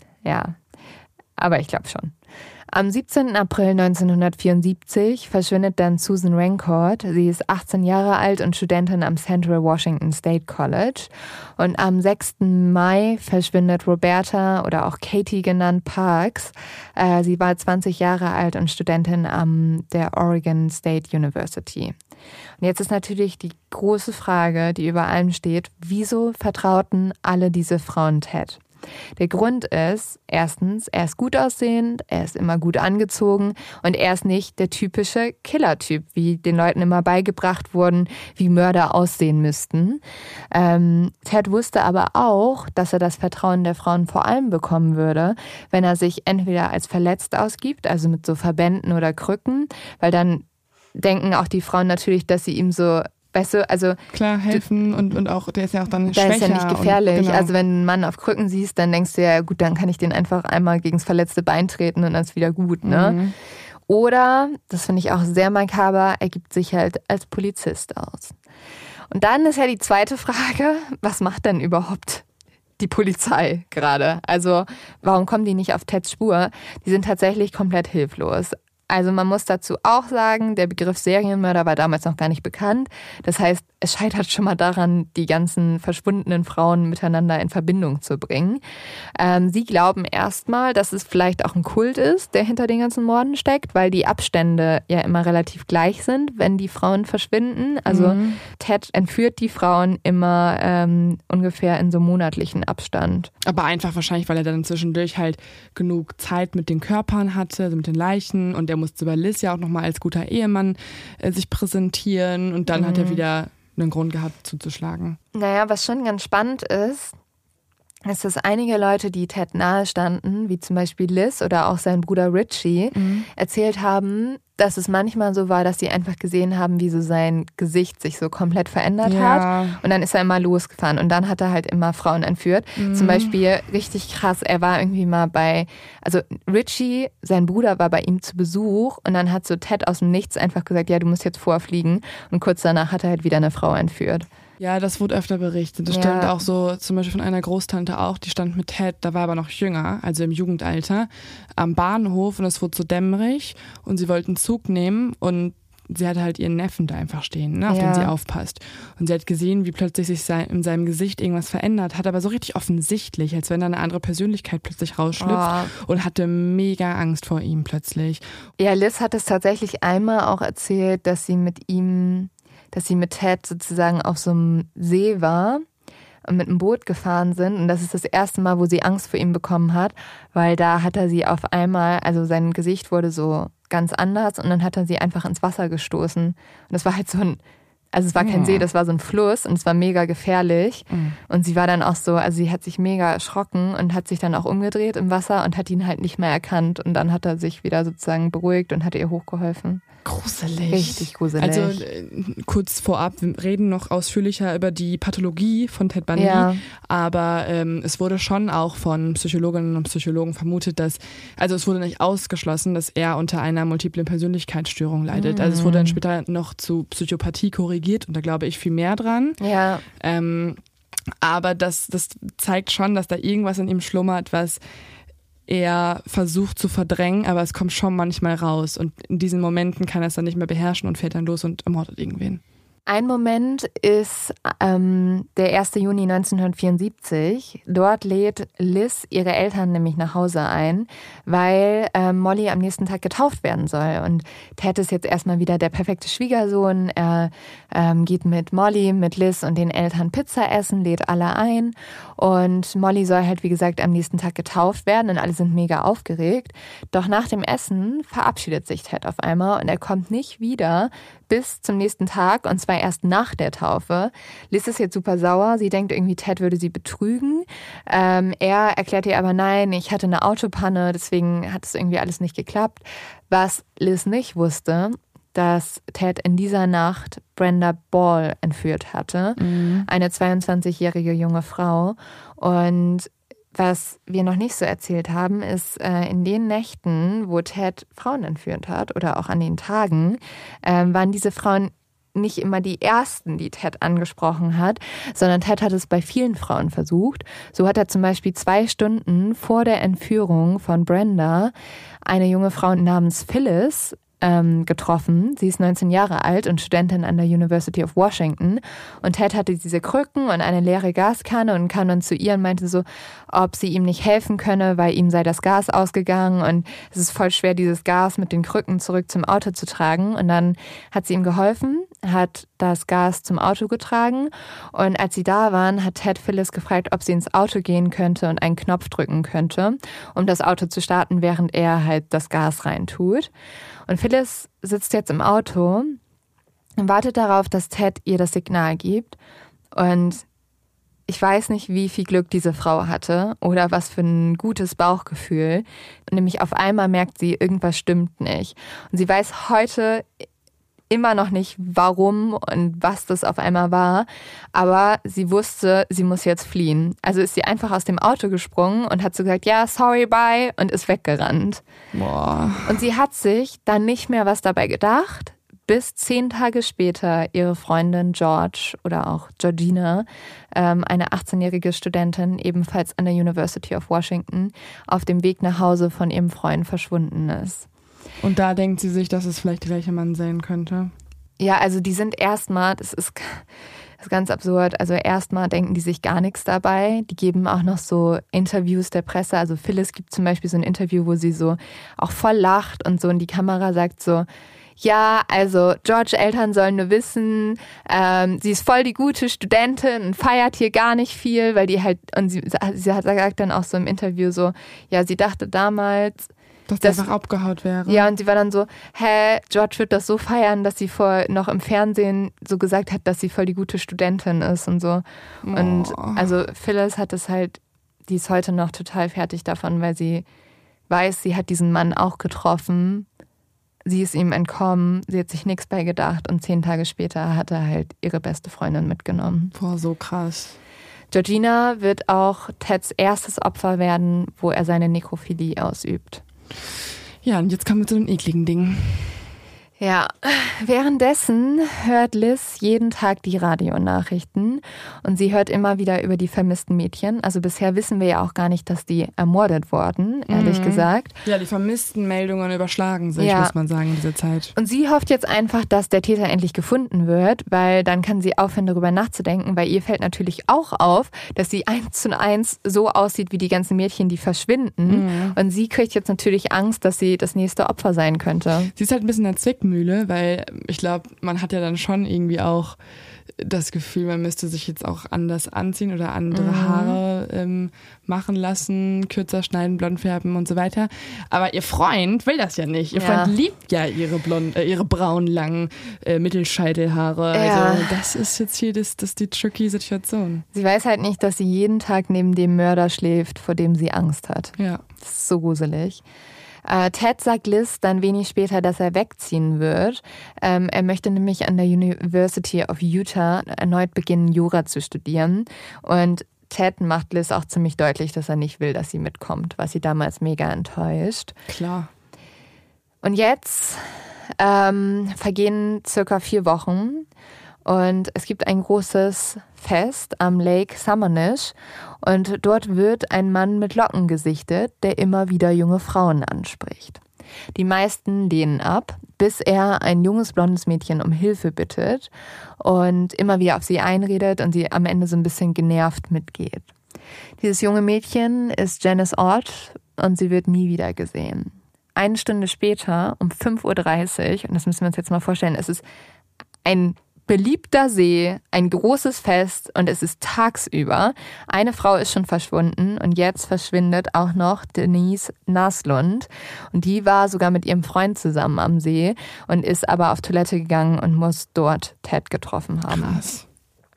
aber ich glaube schon. Am 17. April 1974 verschwindet dann Susan Rancourt. Sie ist 18 Jahre alt und Studentin am Central Washington State College. Und am 6. Mai verschwindet Roberta, oder auch Katie genannt, Parks. Sie war 20 Jahre alt und Studentin am der Oregon State University. Und jetzt ist natürlich die große Frage, die über allem steht: Wieso vertrauten alle diese Frauen Ted? Der Grund ist, erstens, er ist gut aussehend, er ist immer gut angezogen und er ist nicht der typische Killer-Typ, wie den Leuten immer beigebracht wurden, wie Mörder aussehen müssten. Ted wusste aber auch, dass er das Vertrauen der Frauen vor allem bekommen würde, wenn er sich entweder als verletzt ausgibt, also mit so Verbänden oder Krücken, weil dann denken auch die Frauen natürlich, dass sie ihm so, weißt du, also klar, helfen und auch, der ist ja auch dann schwächer. Der ist ja nicht gefährlich. Genau. Also wenn du einen Mann auf Krücken siehst, dann denkst du ja, gut, dann kann ich den einfach einmal gegen das verletzte Bein treten und dann ist wieder gut, ne? Mhm. Oder, das finde ich auch sehr makaber, er gibt sich halt als Polizist aus. Und dann ist ja die zweite Frage, was macht denn überhaupt die Polizei gerade? Also warum kommen die nicht auf Teds Spur? Die sind tatsächlich komplett hilflos. Also man muss dazu auch sagen, der Begriff Serienmörder war damals noch gar nicht bekannt. Das heißt, es scheitert schon mal daran, die ganzen verschwundenen Frauen miteinander in Verbindung zu bringen. Sie glauben erstmal, dass es vielleicht auch ein Kult ist, der hinter den ganzen Morden steckt, weil die Abstände ja immer relativ gleich sind, wenn die Frauen verschwinden. Also Ted entführt die Frauen immer ungefähr in so monatlichen Abstand. Aber einfach wahrscheinlich, weil er dann zwischendurch halt genug Zeit mit den Körpern hatte, also mit den Leichen, und er musste bei Liz ja auch nochmal als guter Ehemann sich präsentieren und dann hat er wieder einen Grund gehabt zuzuschlagen. Naja, was schon ganz spannend ist, ist, dass einige Leute, die Ted nahe standen, wie zum Beispiel Liz oder auch sein Bruder Richie, erzählt haben, dass es manchmal so war, dass sie einfach gesehen haben, wie so sein Gesicht sich so komplett verändert hat. Und dann ist er immer losgefahren und dann hat er halt immer Frauen entführt. Zum Beispiel richtig krass, er war irgendwie mal also Richie, sein Bruder, war bei ihm zu Besuch und dann hat so Ted aus dem Nichts einfach gesagt, ja, du musst jetzt vorfliegen. Und kurz danach hat er halt wieder eine Frau entführt. Ja, das wurde öfter berichtet. Das stimmt auch so, zum Beispiel von einer Großtante auch, die stand mit Ted, da war aber noch jünger, also im Jugendalter, am Bahnhof und es wurde so dämmerig und sie wollten einen Zug nehmen und sie hatte halt ihren Neffen da einfach stehen, ne, auf den sie aufpasst. Und sie hat gesehen, wie plötzlich sich in seinem Gesicht irgendwas verändert hat, aber so richtig offensichtlich, als wenn da eine andere Persönlichkeit plötzlich rausschlüpft und hatte mega Angst vor ihm plötzlich. Ja, Liz hat es tatsächlich einmal auch erzählt, dass sie mit Ted sozusagen auf so einem See war und mit einem Boot gefahren sind. Und das ist das erste Mal, wo sie Angst vor ihm bekommen hat, weil da hat er sie auf einmal, also sein Gesicht wurde so ganz anders und dann hat er sie einfach ins Wasser gestoßen. Und das war halt also es war kein See, das war so ein Fluss und es war mega gefährlich. Und sie war dann auch so, also sie hat sich mega erschrocken und hat sich dann auch umgedreht im Wasser und hat ihn halt nicht mehr erkannt. Und dann hat er sich wieder sozusagen beruhigt und hat ihr hochgeholfen. Gruselig. Richtig gruselig. Also kurz vorab, wir reden noch ausführlicher über die Pathologie von Ted Bundy, aber es wurde schon auch von Psychologinnen und Psychologen vermutet, also es wurde nicht ausgeschlossen, dass er unter einer multiplen Persönlichkeitsstörung leidet. Also es wurde dann später noch zu Psychopathie korrigiert und da glaube ich viel mehr dran. Ja. Aber das zeigt schon, dass da irgendwas in ihm schlummert, was er versucht zu verdrängen, aber es kommt schon manchmal raus. Und in diesen Momenten kann er es dann nicht mehr beherrschen und fährt dann los und ermordet irgendwen. Ein Moment ist der 1. Juni 1974. Dort lädt Liz ihre Eltern nämlich nach Hause ein, weil Molly am nächsten Tag getauft werden soll. Und Ted ist jetzt erstmal wieder der perfekte Schwiegersohn. Er geht mit Molly, mit Liz und den Eltern Pizza essen, lädt alle ein. Und Molly soll halt, wie gesagt, am nächsten Tag getauft werden und alle sind mega aufgeregt. Doch nach dem Essen verabschiedet sich Ted auf einmal und er kommt nicht wieder bis zum nächsten Tag und zwar erst nach der Taufe. Liz ist jetzt super sauer. Sie denkt irgendwie, Ted würde sie betrügen. Er erklärt ihr aber, nein, ich hatte eine Autopanne, deswegen hat es irgendwie alles nicht geklappt. Was Liz nicht wusste, dass Ted in dieser Nacht Brenda Ball entführt hatte, eine 22-jährige junge Frau. Und was wir noch nicht so erzählt haben, ist in den Nächten, wo Ted Frauen entführt hat oder auch an den Tagen, waren diese Frauen nicht immer die ersten, die Ted angesprochen hat, sondern Ted hat es bei vielen Frauen versucht. So hat er zum Beispiel 2 Stunden vor der Entführung von Brenda eine junge Frau namens Phyllis getroffen. Sie ist 19 Jahre alt und Studentin an der University of Washington. Und Ted hatte diese Krücken und eine leere Gaskanne und kam dann zu ihr und meinte so, ob sie ihm nicht helfen könne, weil ihm sei das Gas ausgegangen und es ist voll schwer, dieses Gas mit den Krücken zurück zum Auto zu tragen. Und dann hat sie ihm geholfen, hat das Gas zum Auto getragen und als sie da waren, hat Ted Phyllis gefragt, ob sie ins Auto gehen könnte und einen Knopf drücken könnte, um das Auto zu starten, während er halt das Gas reintut. Und Phyllis sitzt jetzt im Auto und wartet darauf, dass Ted ihr das Signal gibt. Und ich weiß nicht, wie viel Glück diese Frau hatte oder was für ein gutes Bauchgefühl. Und nämlich auf einmal merkt sie, irgendwas stimmt nicht. Und sie weiß heute immer noch nicht, warum und was das auf einmal war, aber sie wusste, sie muss jetzt fliehen. Also ist sie einfach aus dem Auto gesprungen und hat so gesagt, ja, sorry, bye, und ist weggerannt. Boah. Und sie hat sich dann nicht mehr was dabei gedacht, bis 10 Tage später ihre Freundin George oder auch Georgina, eine 18-jährige Studentin, ebenfalls an der University of Washington, auf dem Weg nach Hause von ihrem Freund verschwunden ist. Und da denkt sie sich, dass es vielleicht der gleiche Mann sein könnte? Ja, also die sind erstmal, das ist ganz absurd, also erstmal denken die sich gar nichts dabei. Die geben auch noch so Interviews der Presse. Also Phyllis gibt zum Beispiel so ein Interview, wo sie so auch voll lacht und so in die Kamera sagt so, ja, also George Eltern sollen nur wissen, sie ist voll die gute Studentin und feiert hier gar nicht viel, weil die halt, und sie hat gesagt dann auch so im Interview so, ja, sie dachte damals, dass der einfach abgehaut wäre. Ja, und sie war dann so, George wird das so feiern, dass sie noch im Fernsehen so gesagt hat, dass sie voll die gute Studentin ist und so. Und also Phyllis hat es halt die ist heute noch total fertig davon, weil sie weiß, sie hat diesen Mann auch getroffen. Sie ist ihm entkommen, sie hat sich nichts bei gedacht und 10 Tage später hat er halt ihre beste Freundin mitgenommen. Boah, so krass. Georgina wird auch Teds erstes Opfer werden, wo er seine Nekrophilie ausübt. Ja, und jetzt kommen wir zu den ekligen Dingen. Ja, währenddessen hört Liz jeden Tag die Radionachrichten und sie hört immer wieder über die vermissten Mädchen. Also bisher wissen wir ja auch gar nicht, dass die ermordet wurden, ehrlich gesagt. Ja, die vermissten Meldungen überschlagen sich, muss man sagen, in dieser Zeit. Und sie hofft jetzt einfach, dass der Täter endlich gefunden wird, weil dann kann sie aufhören, darüber nachzudenken, weil ihr fällt natürlich auch auf, dass sie 1:1 so aussieht wie die ganzen Mädchen, die verschwinden. Und sie kriegt jetzt natürlich Angst, dass sie das nächste Opfer sein könnte. Sie ist halt ein bisschen eine Zwickmühle, weil ich glaube, man hat ja dann schon irgendwie auch das Gefühl, man müsste sich jetzt auch anders anziehen oder andere Haare machen lassen, kürzer schneiden, blond färben und so weiter. Aber ihr Freund will das ja nicht. Ihr Freund liebt ja ihre braunen, langen Mittelscheitelhaare. Ja. Also das ist jetzt hier die tricky Situation. Sie weiß halt nicht, dass sie jeden Tag neben dem Mörder schläft, vor dem sie Angst hat. Ja. Das ist so gruselig. Ted sagt Liz dann wenig später, dass er wegziehen wird. Er möchte nämlich an der University of Utah erneut beginnen, Jura zu studieren. Und Ted macht Liz auch ziemlich deutlich, dass er nicht will, dass sie mitkommt, was sie damals mega enttäuscht. Klar. Und jetzt vergehen circa 4 Wochen. Und es gibt ein großes Fest am Lake Sammamish und dort wird ein Mann mit Locken gesichtet, der immer wieder junge Frauen anspricht. Die meisten lehnen ab, bis er ein junges blondes Mädchen um Hilfe bittet und immer wieder auf sie einredet und sie am Ende so ein bisschen genervt mitgeht. Dieses junge Mädchen ist Janice Ott und sie wird nie wieder gesehen. 1 Stunde später, um 5:30 Uhr, und das müssen wir uns jetzt mal vorstellen, es ist ein beliebter See, ein großes Fest und es ist tagsüber. Eine Frau ist schon verschwunden und jetzt verschwindet auch noch Denise Naslund. Und die war sogar mit ihrem Freund zusammen am See und ist aber auf Toilette gegangen und muss dort Ted getroffen haben. Krass.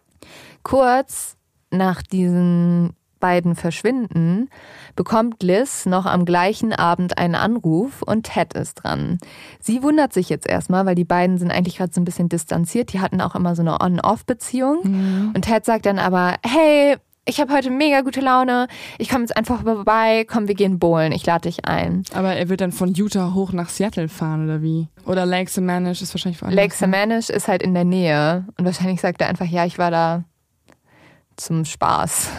Kurz nach diesen beiden Verschwinden bekommt Liz noch am gleichen Abend einen Anruf und Ted ist dran. Sie wundert sich jetzt erstmal, weil die beiden sind eigentlich gerade so ein bisschen distanziert. Die hatten auch immer so eine On-Off-Beziehung. Und Ted sagt dann aber, hey, ich habe heute mega gute Laune, ich komme jetzt einfach vorbei, komm, wir gehen bowlen, ich lade dich ein. Aber er wird dann von Utah hoch nach Seattle fahren oder wie? Oder Lake Sammamish ist wahrscheinlich woanders. Lake Sammamish ist halt in der Nähe und wahrscheinlich sagt er einfach, ja, ich war da zum Spaß.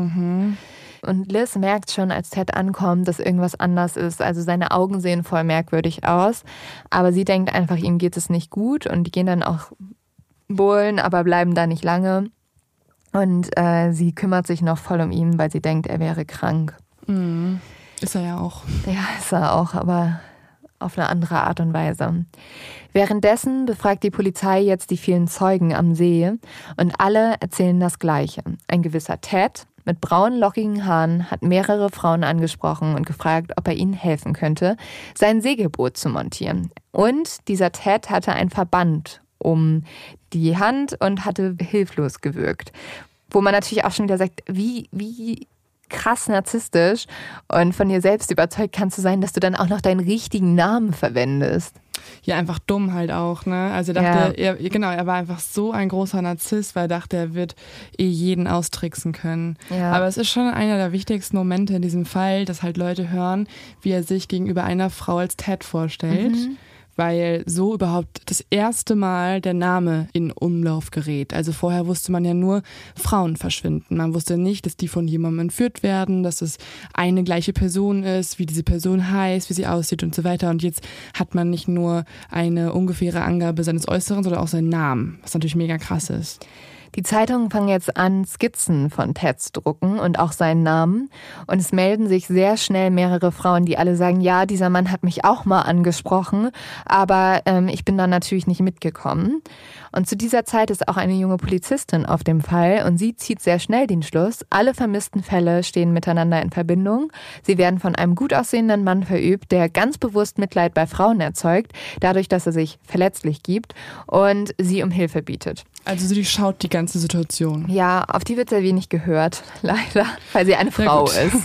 Und Liz merkt schon, als Ted ankommt, dass irgendwas anders ist. Also seine Augen sehen voll merkwürdig aus. Aber sie denkt einfach, ihm geht es nicht gut. Und die gehen dann auch bowlen, aber bleiben da nicht lange. Und sie kümmert sich noch voll um ihn, weil sie denkt, er wäre krank. Ist er ja auch. Ja, ist er auch, aber auf eine andere Art und Weise. Währenddessen befragt die Polizei jetzt die vielen Zeugen am See und alle erzählen das Gleiche. Ein gewisser Ted mit braunen, lockigen Haaren hat mehrere Frauen angesprochen und gefragt, ob er ihnen helfen könnte, sein Segelboot zu montieren. Und dieser Ted hatte ein Verband um die Hand und hatte hilflos gewirkt. Wo man natürlich auch schon wieder sagt, wie krass narzisstisch und von dir selbst überzeugt kannst du sein, dass du dann auch noch deinen richtigen Namen verwendest. Ja, einfach dumm halt auch, ne? Also er dachte, er war einfach so ein großer Narzisst, weil er dachte, er wird jeden austricksen können. Ja. Aber es ist schon einer der wichtigsten Momente in diesem Fall, dass halt Leute hören, wie er sich gegenüber einer Frau als Ted vorstellt. Weil so überhaupt das erste Mal der Name in Umlauf gerät. Also vorher wusste man ja nur, Frauen verschwinden. Man wusste nicht, dass die von jemandem entführt werden, dass es eine gleiche Person ist, wie diese Person heißt, wie sie aussieht und so weiter. Und jetzt hat man nicht nur eine ungefähre Angabe seines Äußeren, sondern auch seinen Namen, was natürlich mega krass ist. Die Zeitungen fangen jetzt an, Skizzen von Ted zu drucken und auch seinen Namen. Und es melden sich sehr schnell mehrere Frauen, die alle sagen, ja, dieser Mann hat mich auch mal angesprochen, aber ich bin dann natürlich nicht mitgekommen. Und zu dieser Zeit ist auch eine junge Polizistin auf dem Fall und sie zieht sehr schnell den Schluss, alle vermissten Fälle stehen miteinander in Verbindung. Sie werden von einem gut aussehenden Mann verübt, der ganz bewusst Mitleid bei Frauen erzeugt, dadurch, dass er sich verletzlich gibt und sie um Hilfe bietet. Also sie schaut die ganze Situation. Ja, auf die wird sehr wenig gehört, leider, weil sie eine Frau ist.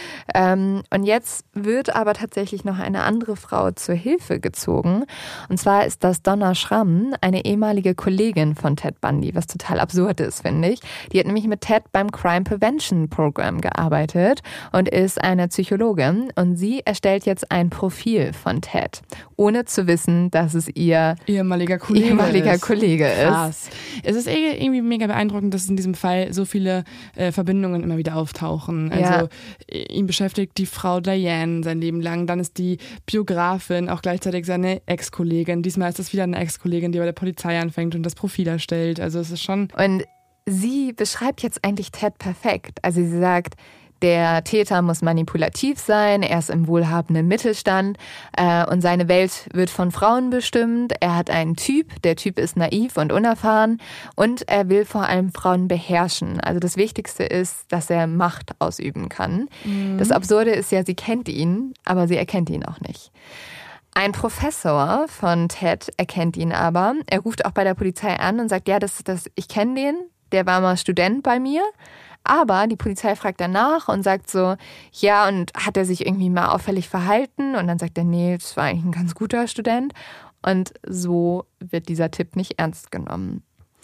Und jetzt wird aber tatsächlich noch eine andere Frau zur Hilfe gezogen. Und zwar ist das Donna Schramm, eine ehemalige Kollegin von Ted Bundy, was total absurd ist, finde ich. Die hat nämlich mit Ted beim Crime Prevention Program gearbeitet und ist eine Psychologin. Und sie erstellt jetzt ein Profil von Ted, ohne zu wissen, dass es ihr ehemaliger Kollege ist. Krass. Es ist irgendwie mega beeindruckend, dass in diesem Fall so viele Verbindungen immer wieder auftauchen. Also ihn beschäftigt die Frau Diane sein Leben lang. Dann ist die Biografin auch gleichzeitig seine Ex-Kollegin. Diesmal ist das wieder eine Ex-Kollegin, die bei der Polizei anfängt und das Profil erstellt. Also es ist schon... Und sie beschreibt jetzt eigentlich Ted perfekt. Also sie sagt, der Täter muss manipulativ sein, er ist im wohlhabenden Mittelstand und seine Welt wird von Frauen bestimmt. Er hat einen Typ, der Typ ist naiv und unerfahren und er will vor allem Frauen beherrschen. Also das Wichtigste ist, dass er Macht ausüben kann. Mhm. Das Absurde ist ja, sie kennt ihn, aber sie erkennt ihn auch nicht. Ein Professor von Ted erkennt ihn aber. Er ruft auch bei der Polizei an und sagt, ja, ich kenne den, der war mal Student bei mir. Aber die Polizei fragt danach und sagt so, ja, und hat er sich irgendwie mal auffällig verhalten? Und dann sagt er, nee, das war eigentlich ein ganz guter Student. Und so wird dieser Tipp nicht ernst genommen.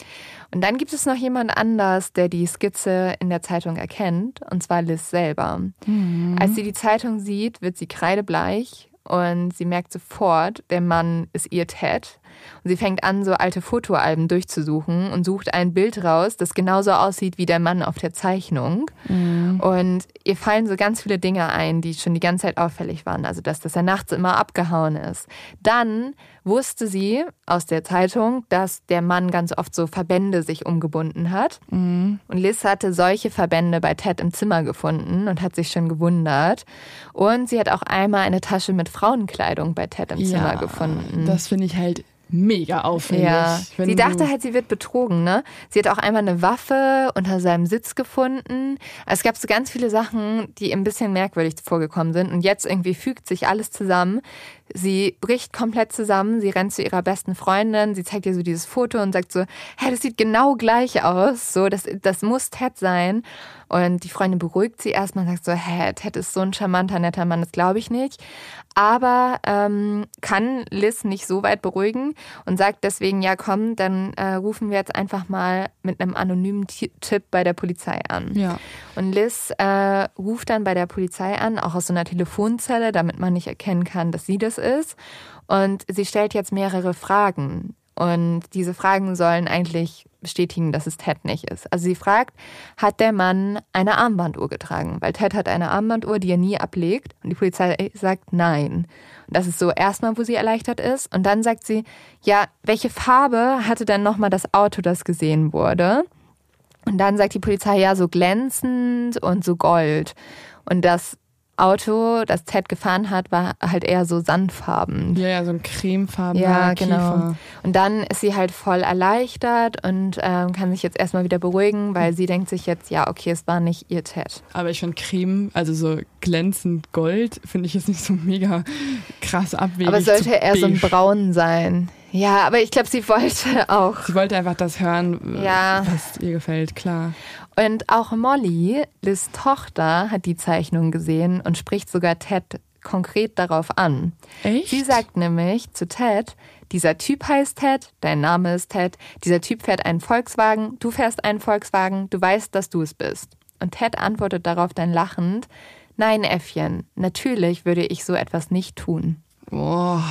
Und dann gibt es noch jemand anders, der die Skizze in der Zeitung erkennt, und zwar Liz selber. Mhm. Als sie die Zeitung sieht, wird sie kreidebleich und sie merkt sofort, der Mann ist ihr Ted. Und sie fängt an, so alte Fotoalben durchzusuchen und sucht ein Bild raus, das genauso aussieht wie der Mann auf der Zeichnung. Mhm. Und ihr fallen so ganz viele Dinge ein, die schon die ganze Zeit auffällig waren. Also, dass er nachts immer abgehauen ist. Dann wusste sie aus der Zeitung, dass der Mann ganz oft so Verbände sich umgebunden hat. Mhm. Und Liz hatte solche Verbände bei Ted im Zimmer gefunden und hat sich schon gewundert. Und sie hat auch einmal eine Tasche mit Frauenkleidung bei Ted im Zimmer gefunden. Das finde ich halt mega auffällig. Ja. Sie dachte halt, sie wird betrogen, ne? Sie hat auch einmal eine Waffe unter seinem Sitz gefunden. Es gab so ganz viele Sachen, die ein bisschen merkwürdig vorgekommen sind. Und jetzt irgendwie fügt sich alles zusammen. Sie bricht komplett zusammen. Sie rennt zu ihrer besten Freundin. Sie zeigt ihr so dieses Foto und sagt so, hey, das sieht genau gleich aus. So, das muss Ted sein. Und die Freundin beruhigt sie erstmal und sagt so, Ted ist so ein charmanter, netter Mann, das glaube ich nicht. Aber kann Liz nicht so weit beruhigen und sagt deswegen, ja komm, dann rufen wir jetzt einfach mal mit einem anonymen Tipp bei der Polizei an. Ja. Und Liz ruft dann bei der Polizei an, auch aus so einer Telefonzelle, damit man nicht erkennen kann, dass sie das ist. Und sie stellt jetzt mehrere Fragen. Und diese Fragen sollen eigentlich bestätigen, dass es Ted nicht ist. Also sie fragt, hat der Mann eine Armbanduhr getragen? Weil Ted hat eine Armbanduhr, die er nie ablegt. Und die Polizei sagt nein. Und das ist so erstmal, wo sie erleichtert ist. Und dann sagt sie, ja, welche Farbe hatte denn nochmal das Auto, das gesehen wurde? Und dann sagt die Polizei, ja, so glänzend und so gold. Und das Auto, das Ted gefahren hat, war halt eher so sandfarben. Ja, so ein cremefarbener Ja, Kiefer. genau. Und dann ist sie halt voll erleichtert und kann sich jetzt erstmal wieder beruhigen, weil sie denkt sich jetzt, ja, okay, es war nicht ihr Ted. Aber ich finde Creme, also so glänzend Gold, finde ich jetzt nicht so mega krass abwegig. Aber es sollte eher so ein Braun sein. Ja, aber ich glaube, sie wollte auch. Sie wollte einfach das hören, was ihr gefällt, klar. Und auch Molly, Liz' Tochter, hat die Zeichnung gesehen und spricht sogar Ted konkret darauf an. Echt? Sie sagt nämlich zu Ted, dieser Typ heißt Ted, dein Name ist Ted, dieser Typ fährt einen Volkswagen, du fährst einen Volkswagen, du weißt, dass du es bist. Und Ted antwortet darauf dann lachend, nein, Äffchen, natürlich würde ich so etwas nicht tun. Boah.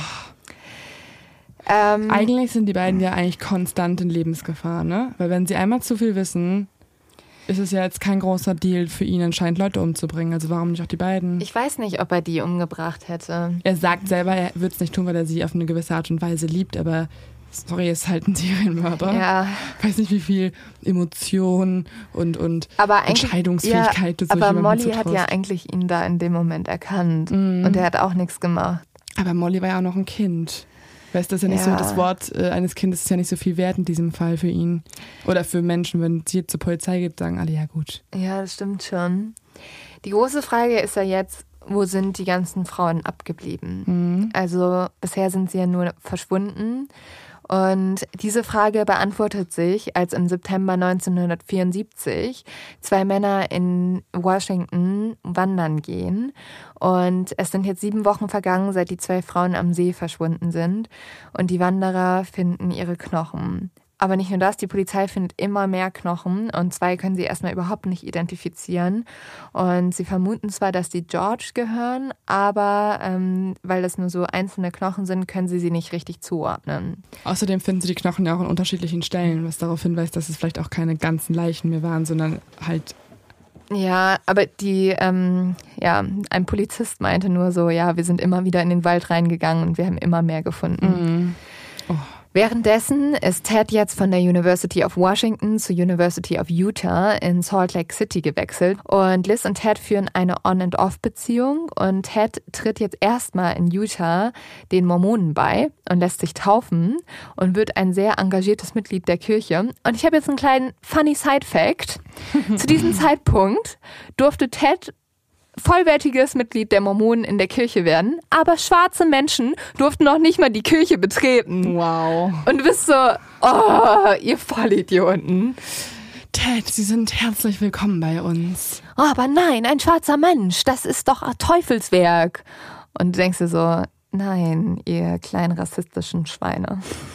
Eigentlich sind die beiden ja eigentlich konstant in Lebensgefahr, ne? Weil wenn sie einmal zu viel wissen, ist es ja jetzt kein großer Deal für ihn, anscheinend Leute umzubringen. Also warum nicht auch die beiden? Ich weiß nicht, ob er die umgebracht hätte. Er sagt selber, er würde es nicht tun, weil er sie auf eine gewisse Art und Weise liebt, aber sorry, er ist halt ein Serienmörder. Ja. Ich weiß nicht, wie viel Emotion und Entscheidungsfähigkeit du solch jemandem zutraust. Aber Molly hat ja eigentlich ihn da in dem Moment erkannt. Und er hat auch nichts gemacht. Aber Molly war ja auch noch ein Kind. Weißt du, das ist ja nicht so, das Wort eines Kindes ist ja nicht so viel wert in diesem Fall für ihn. Oder für Menschen, wenn sie zur Polizei geht, sagen alle, ja gut. Ja, das stimmt schon. Die große Frage ist ja jetzt, wo sind die ganzen Frauen abgeblieben? Mhm. Also bisher sind sie ja nur verschwunden. Und diese Frage beantwortet sich, als im September 1974 2 Männer in Washington wandern gehen. Und es sind jetzt 7 Wochen vergangen, seit die 2 Frauen am See verschwunden sind. Und die Wanderer finden ihre Knochen. Aber nicht nur das, die Polizei findet immer mehr Knochen und 2 können sie erstmal überhaupt nicht identifizieren. Und sie vermuten zwar, dass die George gehören, aber weil das nur so einzelne Knochen sind, können sie nicht richtig zuordnen. Außerdem finden sie die Knochen ja auch an unterschiedlichen Stellen, was darauf hinweist, dass es vielleicht auch keine ganzen Leichen mehr waren, sondern halt... Ja, aber ein Polizist meinte nur so, ja, wir sind immer wieder in den Wald reingegangen und wir haben immer mehr gefunden. Oh. Währenddessen ist Ted jetzt von der University of Washington zur University of Utah in Salt Lake City gewechselt. Und Liz und Ted führen eine On-and-Off-Beziehung. Und Ted tritt jetzt erstmal in Utah den Mormonen bei und lässt sich taufen und wird ein sehr engagiertes Mitglied der Kirche. Und ich habe jetzt einen kleinen funny Side-Fact. Zu diesem Zeitpunkt durfte Ted vollwertiges Mitglied der Mormonen in der Kirche werden, aber schwarze Menschen durften noch nicht mal die Kirche betreten. Wow. Und du bist so, oh, ihr Vollidioten. Ted, Sie sind herzlich willkommen bei uns. Oh, aber nein, ein schwarzer Mensch, das ist doch ein Teufelswerk. Und du denkst dir so, nein, ihr kleinen rassistischen Schweine.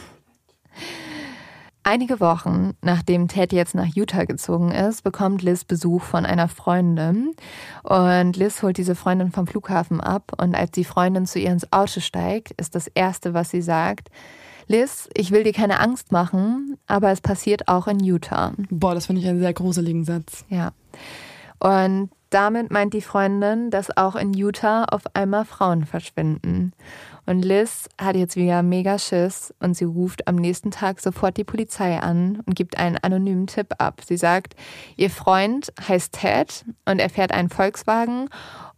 Einige Wochen, nachdem Ted jetzt nach Utah gezogen ist, bekommt Liz Besuch von einer Freundin. Und Liz holt diese Freundin vom Flughafen ab. Und als die Freundin zu ihr ins Auto steigt, ist das Erste, was sie sagt: Liz, ich will dir keine Angst machen, aber es passiert auch in Utah. Boah, das finde ich einen sehr gruseligen Satz. Ja. Und damit meint die Freundin, dass auch in Utah auf einmal Frauen verschwinden. Und Liz hat jetzt wieder mega Schiss und sie ruft am nächsten Tag sofort die Polizei an und gibt einen anonymen Tipp ab. Sie sagt, ihr Freund heißt Ted und er fährt einen Volkswagen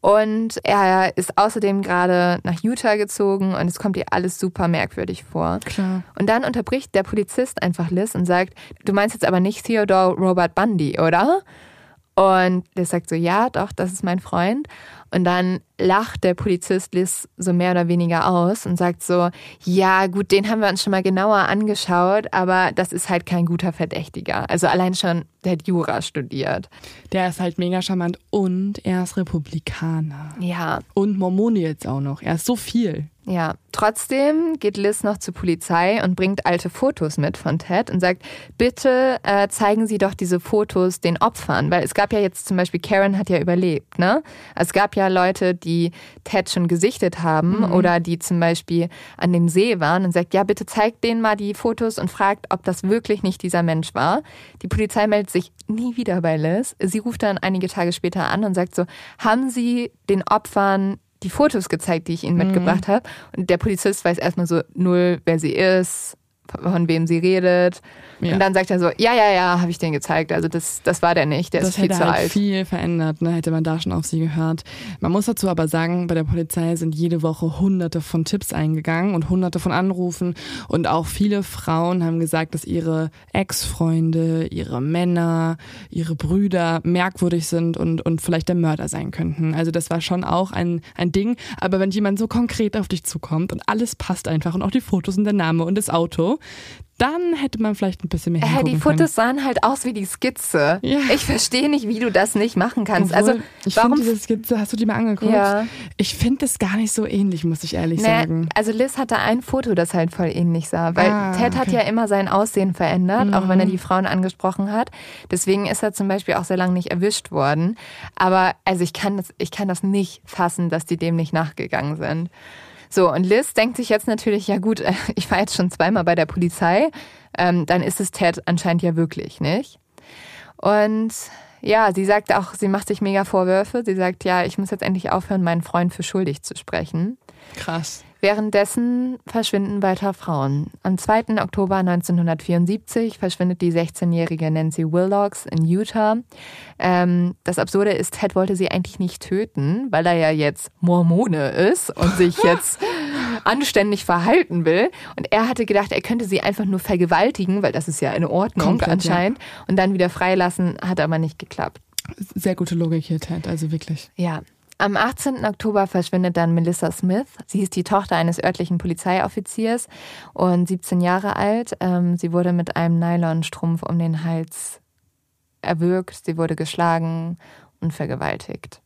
und er ist außerdem gerade nach Utah gezogen und es kommt ihr alles super merkwürdig vor. Klar. Und dann unterbricht der Polizist einfach Liz und sagt, du meinst jetzt aber nicht Theodore Robert Bundy, oder? Und Liz sagt so, ja, doch, das ist mein Freund. Und dann lacht der Polizist Liz so mehr oder weniger aus und sagt so, ja gut, den haben wir uns schon mal genauer angeschaut, aber das ist halt kein guter Verdächtiger. Also allein schon, der hat Jura studiert. Der ist halt mega charmant und er ist Republikaner. Ja. Und Mormone jetzt auch noch. Er ist so viel. Ja, trotzdem geht Liz noch zur Polizei und bringt alte Fotos mit von Ted und sagt, bitte zeigen Sie doch diese Fotos den Opfern, weil es gab ja jetzt zum Beispiel, Karen hat ja überlebt, ne? Es gab ja Leute, die Ted schon gesichtet haben oder die zum Beispiel an dem See waren und sagt, ja, bitte zeigt denen mal die Fotos und fragt, ob das wirklich nicht dieser Mensch war. Die Polizei meldet sich nie wieder bei Liz. Sie ruft dann einige Tage später an und sagt so, haben Sie den Opfern die Fotos gezeigt, die ich ihnen mitgebracht habe. Und der Polizist weiß erstmal so null, wer sie ist, von wem sie redet. Ja. Und dann sagt er so, ja, habe ich den gezeigt. Also das war der nicht, der ist viel zu alt. Das hätte halt viel verändert, ne? Hätte man da schon auf sie gehört. Man muss dazu aber sagen, bei der Polizei sind jede Woche hunderte von Tipps eingegangen und hunderte von Anrufen. Und auch viele Frauen haben gesagt, dass ihre Ex-Freunde, ihre Männer, ihre Brüder merkwürdig sind und vielleicht der Mörder sein könnten. Also das war schon auch ein Ding. Aber wenn jemand so konkret auf dich zukommt und alles passt einfach und auch die Fotos und der Name und das Auto, dann hätte man vielleicht ein bisschen mehr hingucken können. Die Fotos sahen halt aus wie die Skizze. Ja. Ich verstehe nicht, wie du das nicht machen kannst. Obwohl, also warum diese Skizze, hast du die mal angeguckt? Ja. Ich finde das gar nicht so ähnlich, muss ich ehrlich sagen. Also Liz hatte ein Foto, das halt voll ähnlich sah, weil Ted hat ja immer sein Aussehen verändert, auch wenn er die Frauen angesprochen hat. Deswegen ist er zum Beispiel auch sehr lange nicht erwischt worden. Aber also ich kann das nicht fassen, dass die dem nicht nachgegangen sind. So, und Liz denkt sich jetzt natürlich, ja gut, ich war jetzt schon 2-mal bei der Polizei, dann ist es Ted anscheinend ja wirklich nicht. Und ja, sie sagt auch, sie macht sich mega Vorwürfe. Sie sagt, ja, ich muss jetzt endlich aufhören, meinen Freund für schuldig zu sprechen. Krass. Währenddessen verschwinden weiter Frauen. Am 2. Oktober 1974 verschwindet die 16-jährige Nancy Willox in Utah. Das Absurde ist, Ted wollte sie eigentlich nicht töten, weil er ja jetzt Mormone ist und sich jetzt anständig verhalten will. Und er hatte gedacht, er könnte sie einfach nur vergewaltigen, weil das ist ja in Ordnung komplett, anscheinend. Ja. Und dann wieder freilassen, hat aber nicht geklappt. Sehr gute Logik hier, Ted, also wirklich. Ja. Am 18. Oktober verschwindet dann Melissa Smith. Sie ist die Tochter eines örtlichen Polizeioffiziers und 17 Jahre alt. Sie wurde mit einem Nylonstrumpf um den Hals erwürgt. Sie wurde geschlagen und vergewaltigt.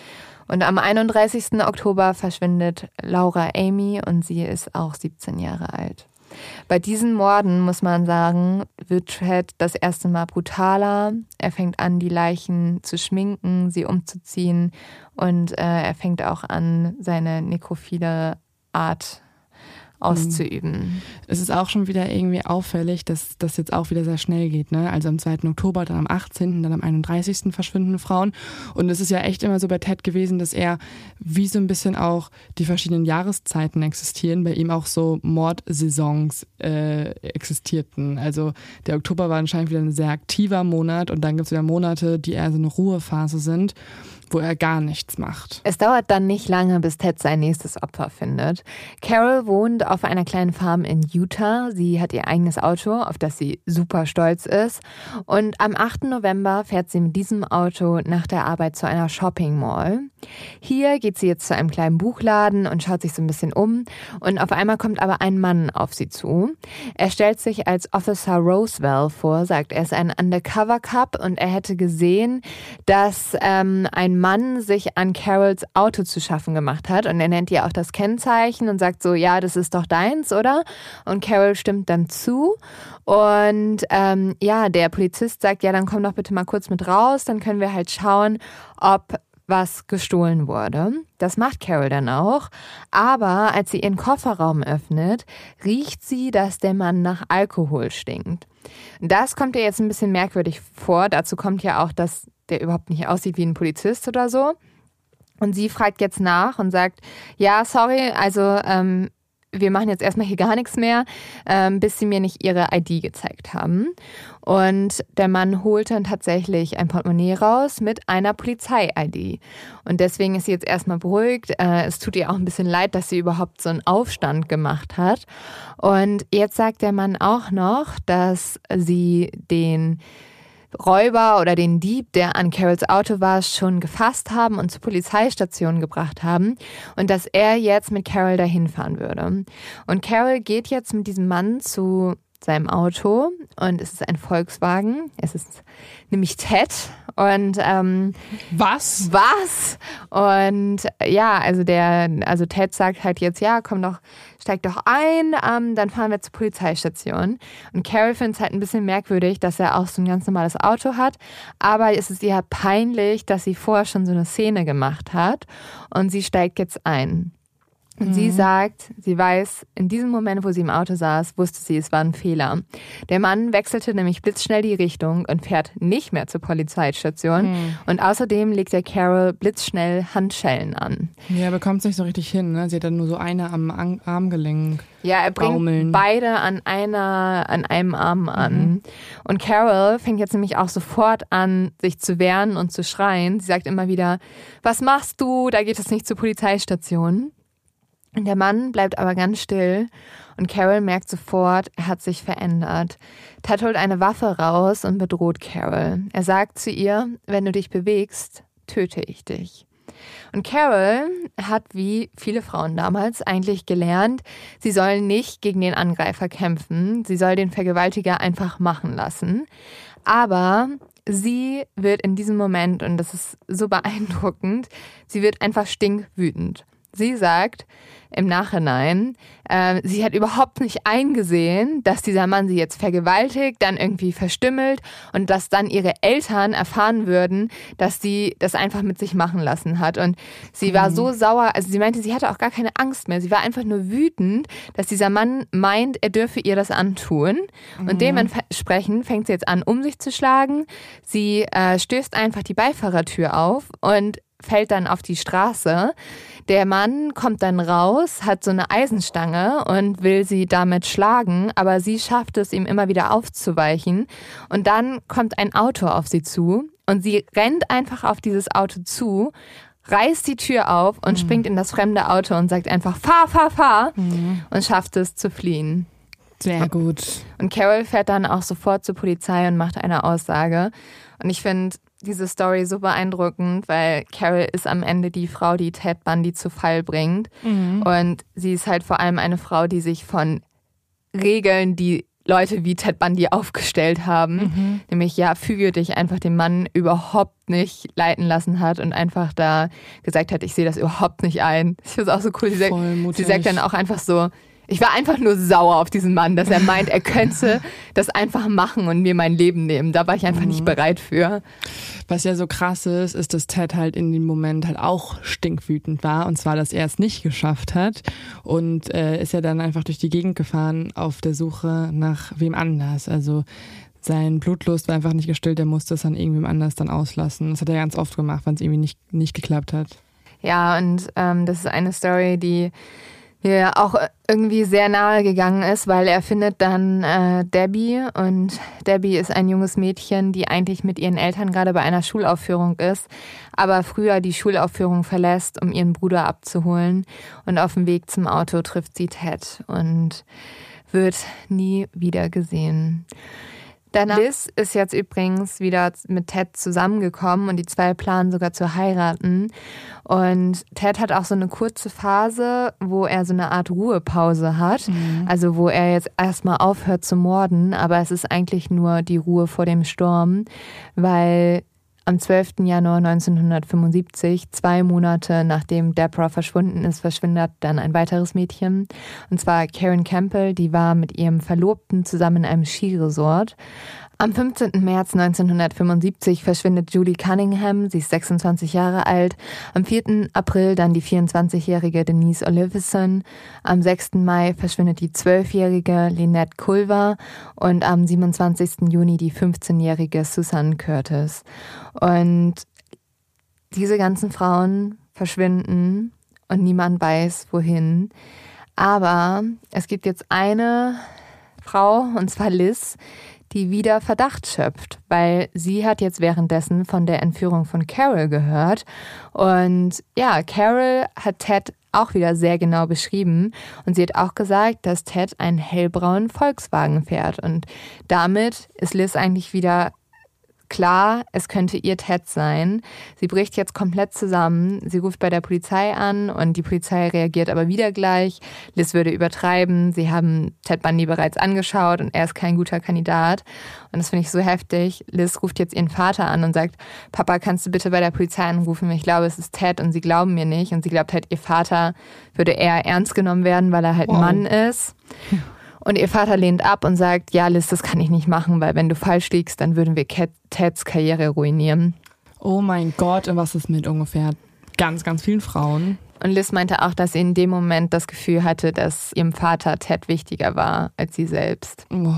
Und am 31. Oktober verschwindet Laura Amy und sie ist auch 17 Jahre alt. Bei diesen Morden, muss man sagen, wird Ted das erste Mal brutaler. Er fängt an, die Leichen zu schminken, sie umzuziehen und er fängt auch an, seine nekrophile Art auszuüben. Es ist auch schon wieder irgendwie auffällig, dass das jetzt auch wieder sehr schnell geht. Ne? Also am 2. Oktober, dann am 18., dann am 31. verschwinden Frauen. Und es ist ja echt immer so bei Ted gewesen, dass er wie so ein bisschen auch die verschiedenen Jahreszeiten existieren, bei ihm auch so Mordsaisons existierten. Also der Oktober war anscheinend wieder ein sehr aktiver Monat und dann gibt es wieder Monate, die eher so eine Ruhephase sind, wo er gar nichts macht. Es dauert dann nicht lange, bis Ted sein nächstes Opfer findet. Carol wohnt auf einer kleinen Farm in Utah. Sie hat ihr eigenes Auto, auf das sie super stolz ist. Und am 8. November fährt sie mit diesem Auto nach der Arbeit zu einer Shopping Mall. Hier geht sie jetzt zu einem kleinen Buchladen und schaut sich so ein bisschen um. Und auf einmal kommt aber ein Mann auf sie zu. Er stellt sich als Officer Roosevelt vor, sagt, er ist ein Undercover-Cop und er hätte gesehen, dass ein Mann sich an Carols Auto zu schaffen gemacht hat und er nennt ihr auch das Kennzeichen und sagt so, ja, das ist doch deins, oder? Und Carol stimmt dann zu und der Polizist sagt, ja, dann komm doch bitte mal kurz mit raus, dann können wir halt schauen, ob was gestohlen wurde. Das macht Carol dann auch, aber als sie ihren Kofferraum öffnet, riecht sie, dass der Mann nach Alkohol stinkt. Das kommt ihr jetzt ein bisschen merkwürdig vor, dazu kommt ja auch, dass der überhaupt nicht aussieht wie ein Polizist oder so. Und sie fragt jetzt nach und sagt, ja, sorry, also wir machen jetzt erstmal hier gar nichts mehr, bis sie mir nicht ihre ID gezeigt haben. Und der Mann holt dann tatsächlich ein Portemonnaie raus mit einer Polizei-ID. Und deswegen ist sie jetzt erstmal beruhigt. Es tut ihr auch ein bisschen leid, dass sie überhaupt so einen Aufstand gemacht hat. Und jetzt sagt der Mann auch noch, dass sie den Räuber oder den Dieb, der an Carols Auto war, schon gefasst haben und zur Polizeistation gebracht haben und dass er jetzt mit Carol dahin fahren würde. Und Carol geht jetzt mit diesem Mann zu seinem Auto und es ist ein Volkswagen. Es ist nämlich Ted und Was? Und ja, also Ted sagt halt jetzt, ja, komm doch, steig doch ein, dann fahren wir zur Polizeistation. Und Carol findet es halt ein bisschen merkwürdig, dass er auch so ein ganz normales Auto hat, aber es ist ihr peinlich, dass sie vorher schon so eine Szene gemacht hat und sie steigt jetzt ein. Und sie sagt, sie weiß, in diesem Moment, wo sie im Auto saß, wusste sie, es war ein Fehler. Der Mann wechselte nämlich blitzschnell die Richtung und fährt nicht mehr zur Polizeistation. Und außerdem legt er Carol blitzschnell Handschellen an. Ja, er bekommt es nicht so richtig hin, ne? Sie hat dann nur so eine am Armgelenk. Ja, er bringt beide an einem Arm an. Und Carol fängt jetzt nämlich auch sofort an, sich zu wehren und zu schreien. Sie sagt immer wieder, was machst du? Da geht es nicht zur Polizeistation. Und der Mann bleibt aber ganz still und Carol merkt sofort, er hat sich verändert. Ted holt eine Waffe raus und bedroht Carol. Er sagt zu ihr, wenn du dich bewegst, töte ich dich. Und Carol hat, wie viele Frauen damals, eigentlich gelernt, sie soll nicht gegen den Angreifer kämpfen, sie soll den Vergewaltiger einfach machen lassen. Aber sie wird in diesem Moment, und das ist so beeindruckend, sie wird einfach stinkwütend. Sie sagt im Nachhinein, sie hat überhaupt nicht eingesehen, dass dieser Mann sie jetzt vergewaltigt, dann irgendwie verstümmelt und dass dann ihre Eltern erfahren würden, dass sie das einfach mit sich machen lassen hat. Und sie war so sauer, also sie meinte, sie hatte auch gar keine Angst mehr. Sie war einfach nur wütend, dass dieser Mann meint, er dürfe ihr das antun. Und dementsprechend fängt sie jetzt an, um sich zu schlagen. Sie stößt einfach die Beifahrertür auf und fällt dann auf die Straße. Der Mann kommt dann raus, hat so eine Eisenstange und will sie damit schlagen, aber sie schafft es, ihm immer wieder aufzuweichen. Und dann kommt ein Auto auf sie zu und sie rennt einfach auf dieses Auto zu, reißt die Tür auf und springt in das fremde Auto und sagt einfach, fahr und schafft es zu fliehen. Sehr gut. Und Carol fährt dann auch sofort zur Polizei und macht eine Aussage. Und ich finde, diese Story so beeindruckend, weil Carol ist am Ende die Frau, die Ted Bundy zu Fall bringt. Und sie ist halt vor allem eine Frau, die sich von Regeln, die Leute wie Ted Bundy aufgestellt haben, nämlich füge dich, einfach den Mann überhaupt nicht leiten lassen hat und einfach da gesagt hat, ich sehe das überhaupt nicht ein. Ich finde es auch so cool. Sie sagt dann auch einfach so, ich war einfach nur sauer auf diesen Mann, dass er meint, er könnte das einfach machen und mir mein Leben nehmen. Da war ich einfach nicht bereit für. Was ja so krass ist, dass Ted halt in dem Moment halt auch stinkwütend war. Und zwar, dass er es nicht geschafft hat. Und ist ja dann einfach durch die Gegend gefahren auf der Suche nach wem anders. Also sein Blutlust war einfach nicht gestillt. Er musste es an irgendwem anders dann auslassen. Das hat er ganz oft gemacht, wenn es irgendwie nicht geklappt hat. Ja, und das ist eine Story, die mir auch irgendwie sehr nahe gegangen ist, weil er findet dann Debbie, und Debbie ist ein junges Mädchen, die eigentlich mit ihren Eltern gerade bei einer Schulaufführung ist, aber früher die Schulaufführung verlässt, um ihren Bruder abzuholen, und auf dem Weg zum Auto trifft sie Ted und wird nie wieder gesehen. Liz ist jetzt übrigens wieder mit Ted zusammengekommen und die zwei planen sogar zu heiraten. Und Ted hat auch so eine kurze Phase, wo er so eine Art Ruhepause hat. Also wo er jetzt erstmal aufhört zu morden, aber es ist eigentlich nur die Ruhe vor dem Sturm, weil am 12. Januar 1975, 2 Monate nachdem Deborah verschwunden ist, verschwindet dann ein weiteres Mädchen. Und zwar Karen Campbell, die war mit ihrem Verlobten zusammen in einem Skiresort. Am 15. März 1975 verschwindet Julie Cunningham, sie ist 26 Jahre alt. Am 4. April dann die 24-jährige Denise Olivison. Am 6. Mai verschwindet die 12-jährige Lynette Culver und am 27. Juni die 15-jährige Susan Curtis. Und diese ganzen Frauen verschwinden und niemand weiß, wohin. Aber es gibt jetzt eine Frau, und zwar Liz, die wieder Verdacht schöpft, weil sie hat jetzt währenddessen von der Entführung von Carol gehört. Und ja, Carol hat Ted auch wieder sehr genau beschrieben. Und sie hat auch gesagt, dass Ted einen hellbraunen Volkswagen fährt. Und damit ist Liz eigentlich wieder klar, es könnte ihr Ted sein. Sie bricht jetzt komplett zusammen. Sie ruft bei der Polizei an und die Polizei reagiert aber wieder gleich. Liz würde übertreiben. Sie haben Ted Bundy bereits angeschaut und er ist kein guter Kandidat. Und das finde ich so heftig. Liz ruft jetzt ihren Vater an und sagt, Papa, kannst du bitte bei der Polizei anrufen? Ich glaube, es ist Ted, und sie glauben mir nicht. Und sie glaubt halt, ihr Vater würde eher ernst genommen werden, weil er halt ein Mann ist. Und ihr Vater lehnt ab und sagt, ja Liz, das kann ich nicht machen, weil wenn du falsch liegst, dann würden wir Teds Karriere ruinieren. Oh mein Gott, und was ist mit ungefähr ganz, ganz vielen Frauen? Und Liz meinte auch, dass sie in dem Moment das Gefühl hatte, dass ihrem Vater Ted wichtiger war als sie selbst. Oh.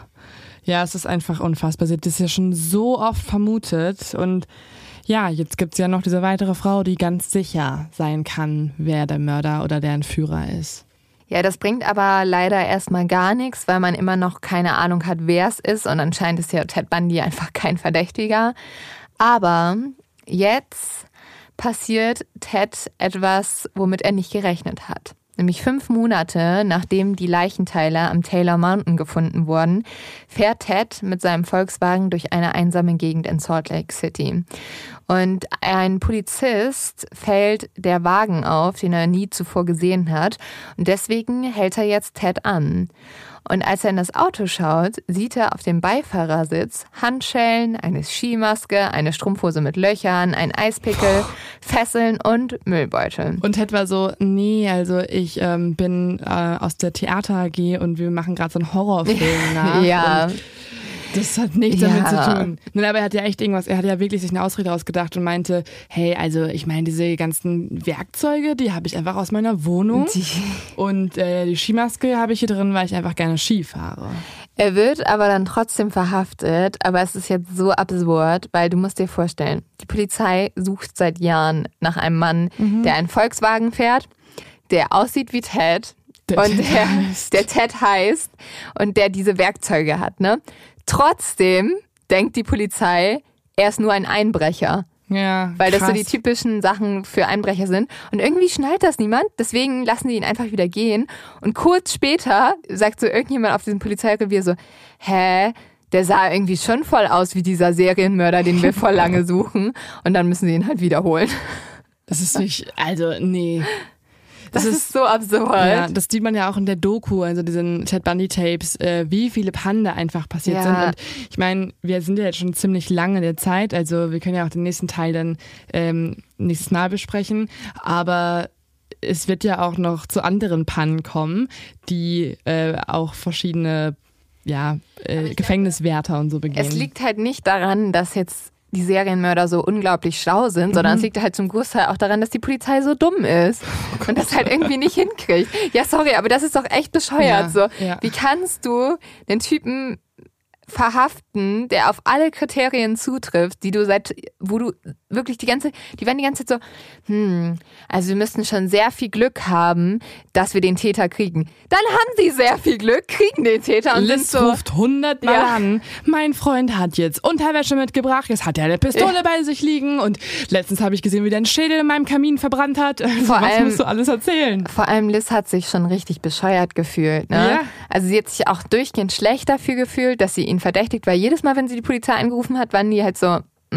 Ja, es ist einfach unfassbar. Sie hat das ja schon so oft vermutet. Und ja, jetzt gibt es ja noch diese weitere Frau, die ganz sicher sein kann, wer der Mörder oder der Entführer ist. Ja, das bringt aber leider erstmal gar nichts, weil man immer noch keine Ahnung hat, wer es ist. Und anscheinend ist ja Ted Bundy einfach kein Verdächtiger. Aber jetzt passiert Ted etwas, womit er nicht gerechnet hat. Nämlich 5 Monate, nachdem die Leichenteile am Taylor Mountain gefunden wurden, fährt Ted mit seinem Volkswagen durch eine einsame Gegend in Salt Lake City. Und ein Polizist fällt der Wagen auf, den er nie zuvor gesehen hat. Und deswegen hält er jetzt Ted an. Und als er in das Auto schaut, sieht er auf dem Beifahrersitz Handschellen, eine Skimaske, eine Strumpfhose mit Löchern, ein Eispickel, Fesseln und Müllbeutel. Und Ted war so, nee, also ich bin aus der Theater AG und wir machen gerade so einen Horrorfilm nach. Ja. Und das hat nichts damit zu tun. Nein, aber er hat ja echt irgendwas, er hat ja wirklich sich eine Ausrede ausgedacht und meinte, hey, also ich meine, diese ganzen Werkzeuge, die habe ich einfach aus meiner Wohnung. Und die Skimaske habe ich hier drin, weil ich einfach gerne Ski fahre. Er wird aber dann trotzdem verhaftet, aber es ist jetzt so absurd, weil du musst dir vorstellen, die Polizei sucht seit Jahren nach einem Mann, der einen Volkswagen fährt, der aussieht wie Ted der Ted heißt und der diese Werkzeuge hat, ne? Trotzdem denkt die Polizei, er ist nur ein Einbrecher. Ja, weil das krass. so die typischen Sachen für Einbrecher sind. Und irgendwie schnallt das niemand, deswegen lassen die ihn einfach wieder gehen. Und kurz später sagt so irgendjemand auf diesem Polizeirevier so, der sah irgendwie schon voll aus wie dieser Serienmörder, den wir voll lange suchen. Und dann müssen sie ihn halt wiederholen. Das ist nicht, also nee. Das ist so absurd. Ja, das sieht man ja auch in der Doku, also diesen Ted Bundy-Tapes, wie viele Pannen da einfach passiert sind. Und ich meine, wir sind ja jetzt schon ziemlich lange in der Zeit, also wir können ja auch den nächsten Teil dann nächstes Mal besprechen. Aber es wird ja auch noch zu anderen Pannen kommen, die auch verschiedene Gefängniswärter und so begehen. Es liegt halt nicht daran, dass jetzt die Serienmörder so unglaublich schlau sind, sondern es liegt halt zum Großteil auch daran, dass die Polizei so dumm ist und das halt irgendwie nicht hinkriegt. Ja, sorry, aber das ist doch echt bescheuert. Wie kannst du den Typen verhaften, der auf alle Kriterien zutrifft, wo du wirklich die werden die ganze Zeit so, also wir müssten schon sehr viel Glück haben, dass wir den Täter kriegen. Dann haben sie sehr viel Glück, kriegen den Täter und Liz sind so, ruft 100 Mal an, mein Freund hat jetzt Unterwäsche mitgebracht, jetzt hat er eine Pistole bei sich liegen und letztens habe ich gesehen, wie der einen Schädel in meinem Kamin verbrannt hat. Was musst du alles erzählen? Vor allem Liz hat sich schon richtig bescheuert gefühlt. Ne? Ja. Also sie hat sich auch durchgehend schlecht dafür gefühlt, dass sie ihn verdächtigt, weil jedes Mal, wenn sie die Polizei angerufen hat, waren die halt so,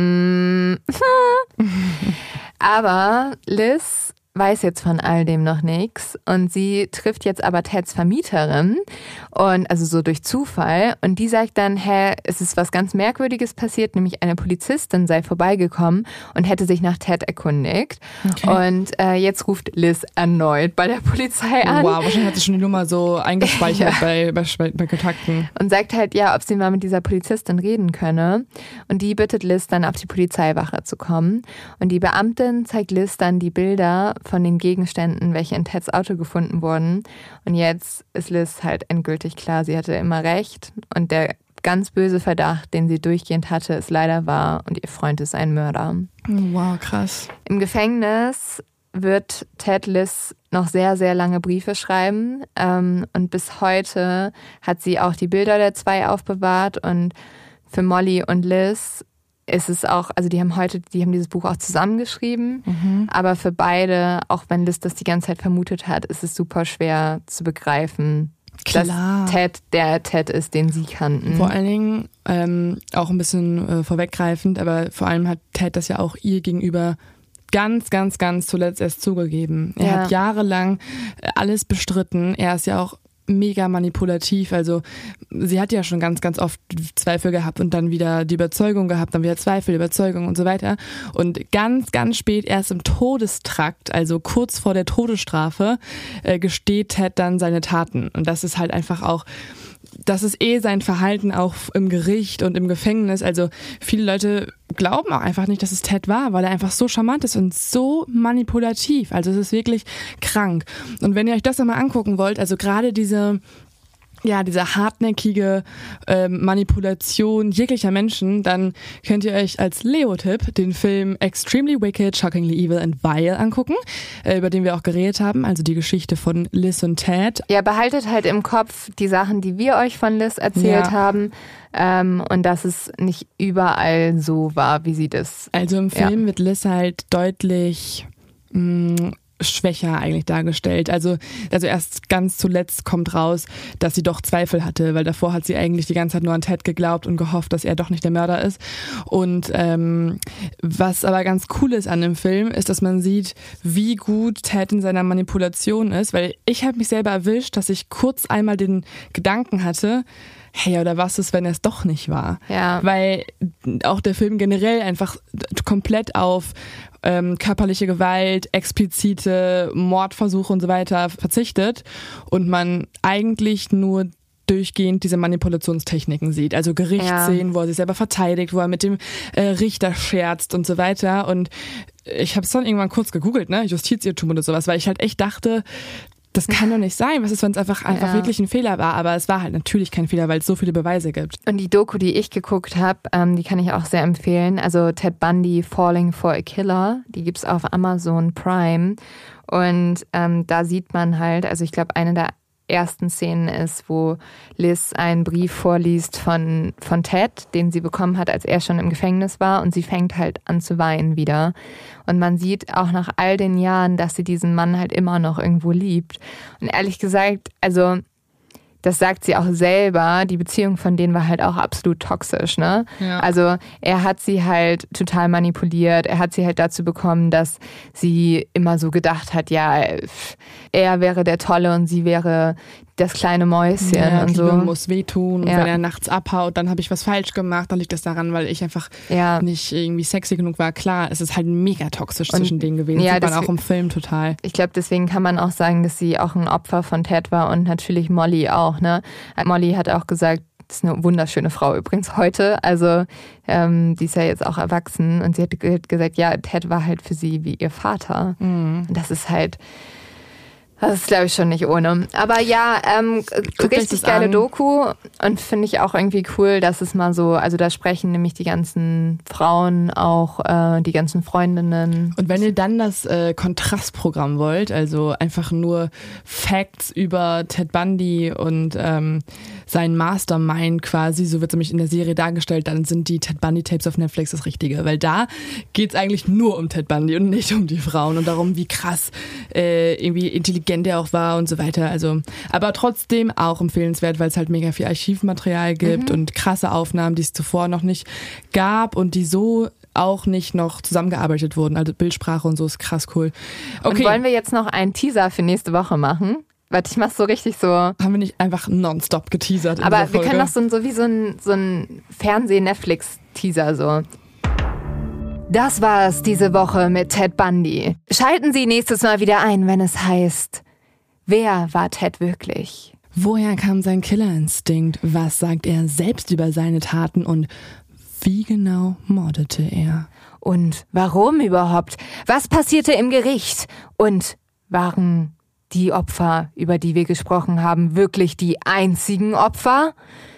Aber Liz weiß jetzt von all dem noch nichts und sie trifft jetzt aber Teds Vermieterin und also so durch Zufall und die sagt dann, es ist was ganz Merkwürdiges passiert, nämlich eine Polizistin sei vorbeigekommen und hätte sich nach Ted erkundigt und jetzt ruft Liz erneut bei der Polizei an. Wow, wahrscheinlich hat sie schon die Nummer so eingespeichert bei Kontakten. Und sagt halt, ob sie mal mit dieser Polizistin reden könne und die bittet Liz dann auf die Polizeiwache zu kommen und die Beamtin zeigt Liz dann die Bilder von den Gegenständen, welche in Teds Auto gefunden wurden. Und jetzt ist Liz halt endgültig klar, sie hatte immer recht. Und der ganz böse Verdacht, den sie durchgehend hatte, ist leider wahr. Und ihr Freund ist ein Mörder. Wow, krass. Im Gefängnis wird Ted Liz noch sehr, sehr lange Briefe schreiben. Und bis heute hat sie auch die Bilder der zwei aufbewahrt. Und für Molly und Liz ist es auch, also die haben dieses Buch auch zusammengeschrieben, aber für beide, auch wenn Liz das die ganze Zeit vermutet hat, ist es super schwer zu begreifen, dass Ted der Ted ist, den sie kannten. Vor allen Dingen, auch ein bisschen vorweggreifend, aber vor allem hat Ted das ja auch ihr gegenüber ganz, ganz, ganz zuletzt erst zugegeben. Er hat jahrelang alles bestritten. Er ist ja auch mega manipulativ, also sie hat ja schon ganz, ganz oft Zweifel gehabt und dann wieder die Überzeugung gehabt, dann wieder Zweifel, Überzeugung und so weiter und ganz, ganz spät erst im Todestrakt, also kurz vor der Todesstrafe, gesteht Ted dann seine Taten und das ist halt einfach auch, das ist sein Verhalten auch im Gericht und im Gefängnis. Also viele Leute glauben auch einfach nicht, dass es Ted war, weil er einfach so charmant ist und so manipulativ. Also es ist wirklich krank. Und wenn ihr euch das nochmal angucken wollt, also gerade diese hartnäckige Manipulation jeglicher Menschen, dann könnt ihr euch als Leo-Tipp den Film Extremely Wicked, Shockingly Evil and Vile angucken, über den wir auch geredet haben, also die Geschichte von Liz und Ted. Ja, behaltet halt im Kopf die Sachen, die wir euch von Liz erzählt haben und dass es nicht überall so war, wie sie das... Also im Film wird Liz halt deutlich... schwächer eigentlich dargestellt. Also erst ganz zuletzt kommt raus, dass sie doch Zweifel hatte, weil davor hat sie eigentlich die ganze Zeit nur an Ted geglaubt und gehofft, dass er doch nicht der Mörder ist. Und was aber ganz cool ist an dem Film, ist, dass man sieht, wie gut Ted in seiner Manipulation ist, weil ich habe mich selber erwischt, dass ich kurz einmal den Gedanken hatte, hey, oder was ist, wenn es doch nicht war? Ja. Weil auch der Film generell einfach komplett auf körperliche Gewalt, explizite Mordversuche und so weiter verzichtet und man eigentlich nur durchgehend diese Manipulationstechniken sieht. Also Gerichtsszenen, wo er sich selber verteidigt, wo er mit dem Richter scherzt und so weiter. Und ich habe es dann irgendwann kurz gegoogelt, ne, Justizirrtum oder sowas, weil ich halt echt dachte, das kann doch nicht sein. Was ist, wenn es einfach wirklich ein Fehler war? Aber es war halt natürlich kein Fehler, weil es so viele Beweise gibt. Und die Doku, die ich geguckt habe, die kann ich auch sehr empfehlen. Also Ted Bundy, Falling for a Killer, die gibt's auf Amazon Prime. Und da sieht man halt, also ich glaube, eine der ersten Szenen ist, wo Liz einen Brief vorliest von Ted, den sie bekommen hat, als er schon im Gefängnis war und sie fängt halt an zu weinen wieder. Und man sieht auch nach all den Jahren, dass sie diesen Mann halt immer noch irgendwo liebt. Und ehrlich gesagt, also das sagt sie auch selber, die Beziehung von denen war halt auch absolut toxisch, ne? Ja. Also er hat sie halt total manipuliert, er hat sie halt dazu bekommen, dass sie immer so gedacht hat, ja, er wäre der Tolle und sie wäre das kleine Mäuschen und Liebe so. muss wehtun und wenn er nachts abhaut, dann habe ich was falsch gemacht, dann liegt das daran, weil ich einfach nicht irgendwie sexy genug war. Klar, es ist halt mega toxisch zwischen denen gewesen. Ja, sieht man auch im Film total. Ich glaube, deswegen kann man auch sagen, dass sie auch ein Opfer von Ted war und natürlich Molly auch, ne? Molly hat auch gesagt, das ist eine wunderschöne Frau übrigens heute, also die ist ja jetzt auch erwachsen und sie hat gesagt, ja, Ted war halt für sie wie ihr Vater. Und das ist halt, das ist, glaube ich, schon nicht ohne. Aber ja, richtig geile Doku und finde ich auch irgendwie cool, dass es mal so, also da sprechen nämlich die ganzen Frauen auch, die ganzen Freundinnen. Und wenn ihr dann das Kontrastprogramm wollt, also einfach nur Facts über Ted Bundy und sein Mastermind quasi, so wird es nämlich in der Serie dargestellt, dann sind die Ted Bundy Tapes auf Netflix das Richtige, weil da geht es eigentlich nur um Ted Bundy und nicht um die Frauen und darum, wie krass irgendwie intelligent der auch war und so weiter. Also, aber trotzdem auch empfehlenswert, weil es halt mega viel Archivmaterial gibt und krasse Aufnahmen, die es zuvor noch nicht gab und die so auch nicht noch zusammengearbeitet wurden. Also Bildsprache und so ist krass cool. Okay. Und wollen wir jetzt noch einen Teaser für nächste Woche machen? Warte, ich mach's so richtig so. Haben wir nicht einfach nonstop geteasert in Aber dieser wir Folge? können doch so ein Fernseh-Netflix-Teaser so. Das war's diese Woche mit Ted Bundy. Schalten Sie nächstes Mal wieder ein, wenn es heißt, wer war Ted wirklich? Woher kam sein Killerinstinkt? Was sagt er selbst über seine Taten und wie genau mordete er? Und warum überhaupt? Was passierte im Gericht? Und waren die Opfer, über die wir gesprochen haben, wirklich die einzigen Opfer?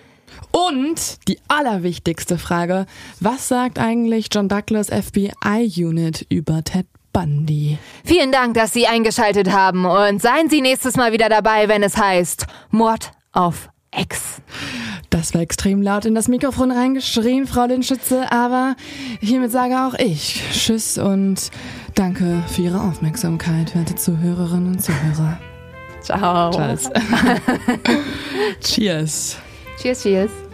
Und die allerwichtigste Frage, was sagt eigentlich John Douglas FBI-Unit über Ted Bundy? Vielen Dank, dass Sie eingeschaltet haben und seien Sie nächstes Mal wieder dabei, wenn es heißt Mord auf Ex. Das war extrem laut in das Mikrofon reingeschrien, Frau Lindschütze, aber hiermit sage auch ich Tschüss und danke für Ihre Aufmerksamkeit, werte Zuhörerinnen und Zuhörer. Ciao. Tschüss. Cheers. Cheers, cheers.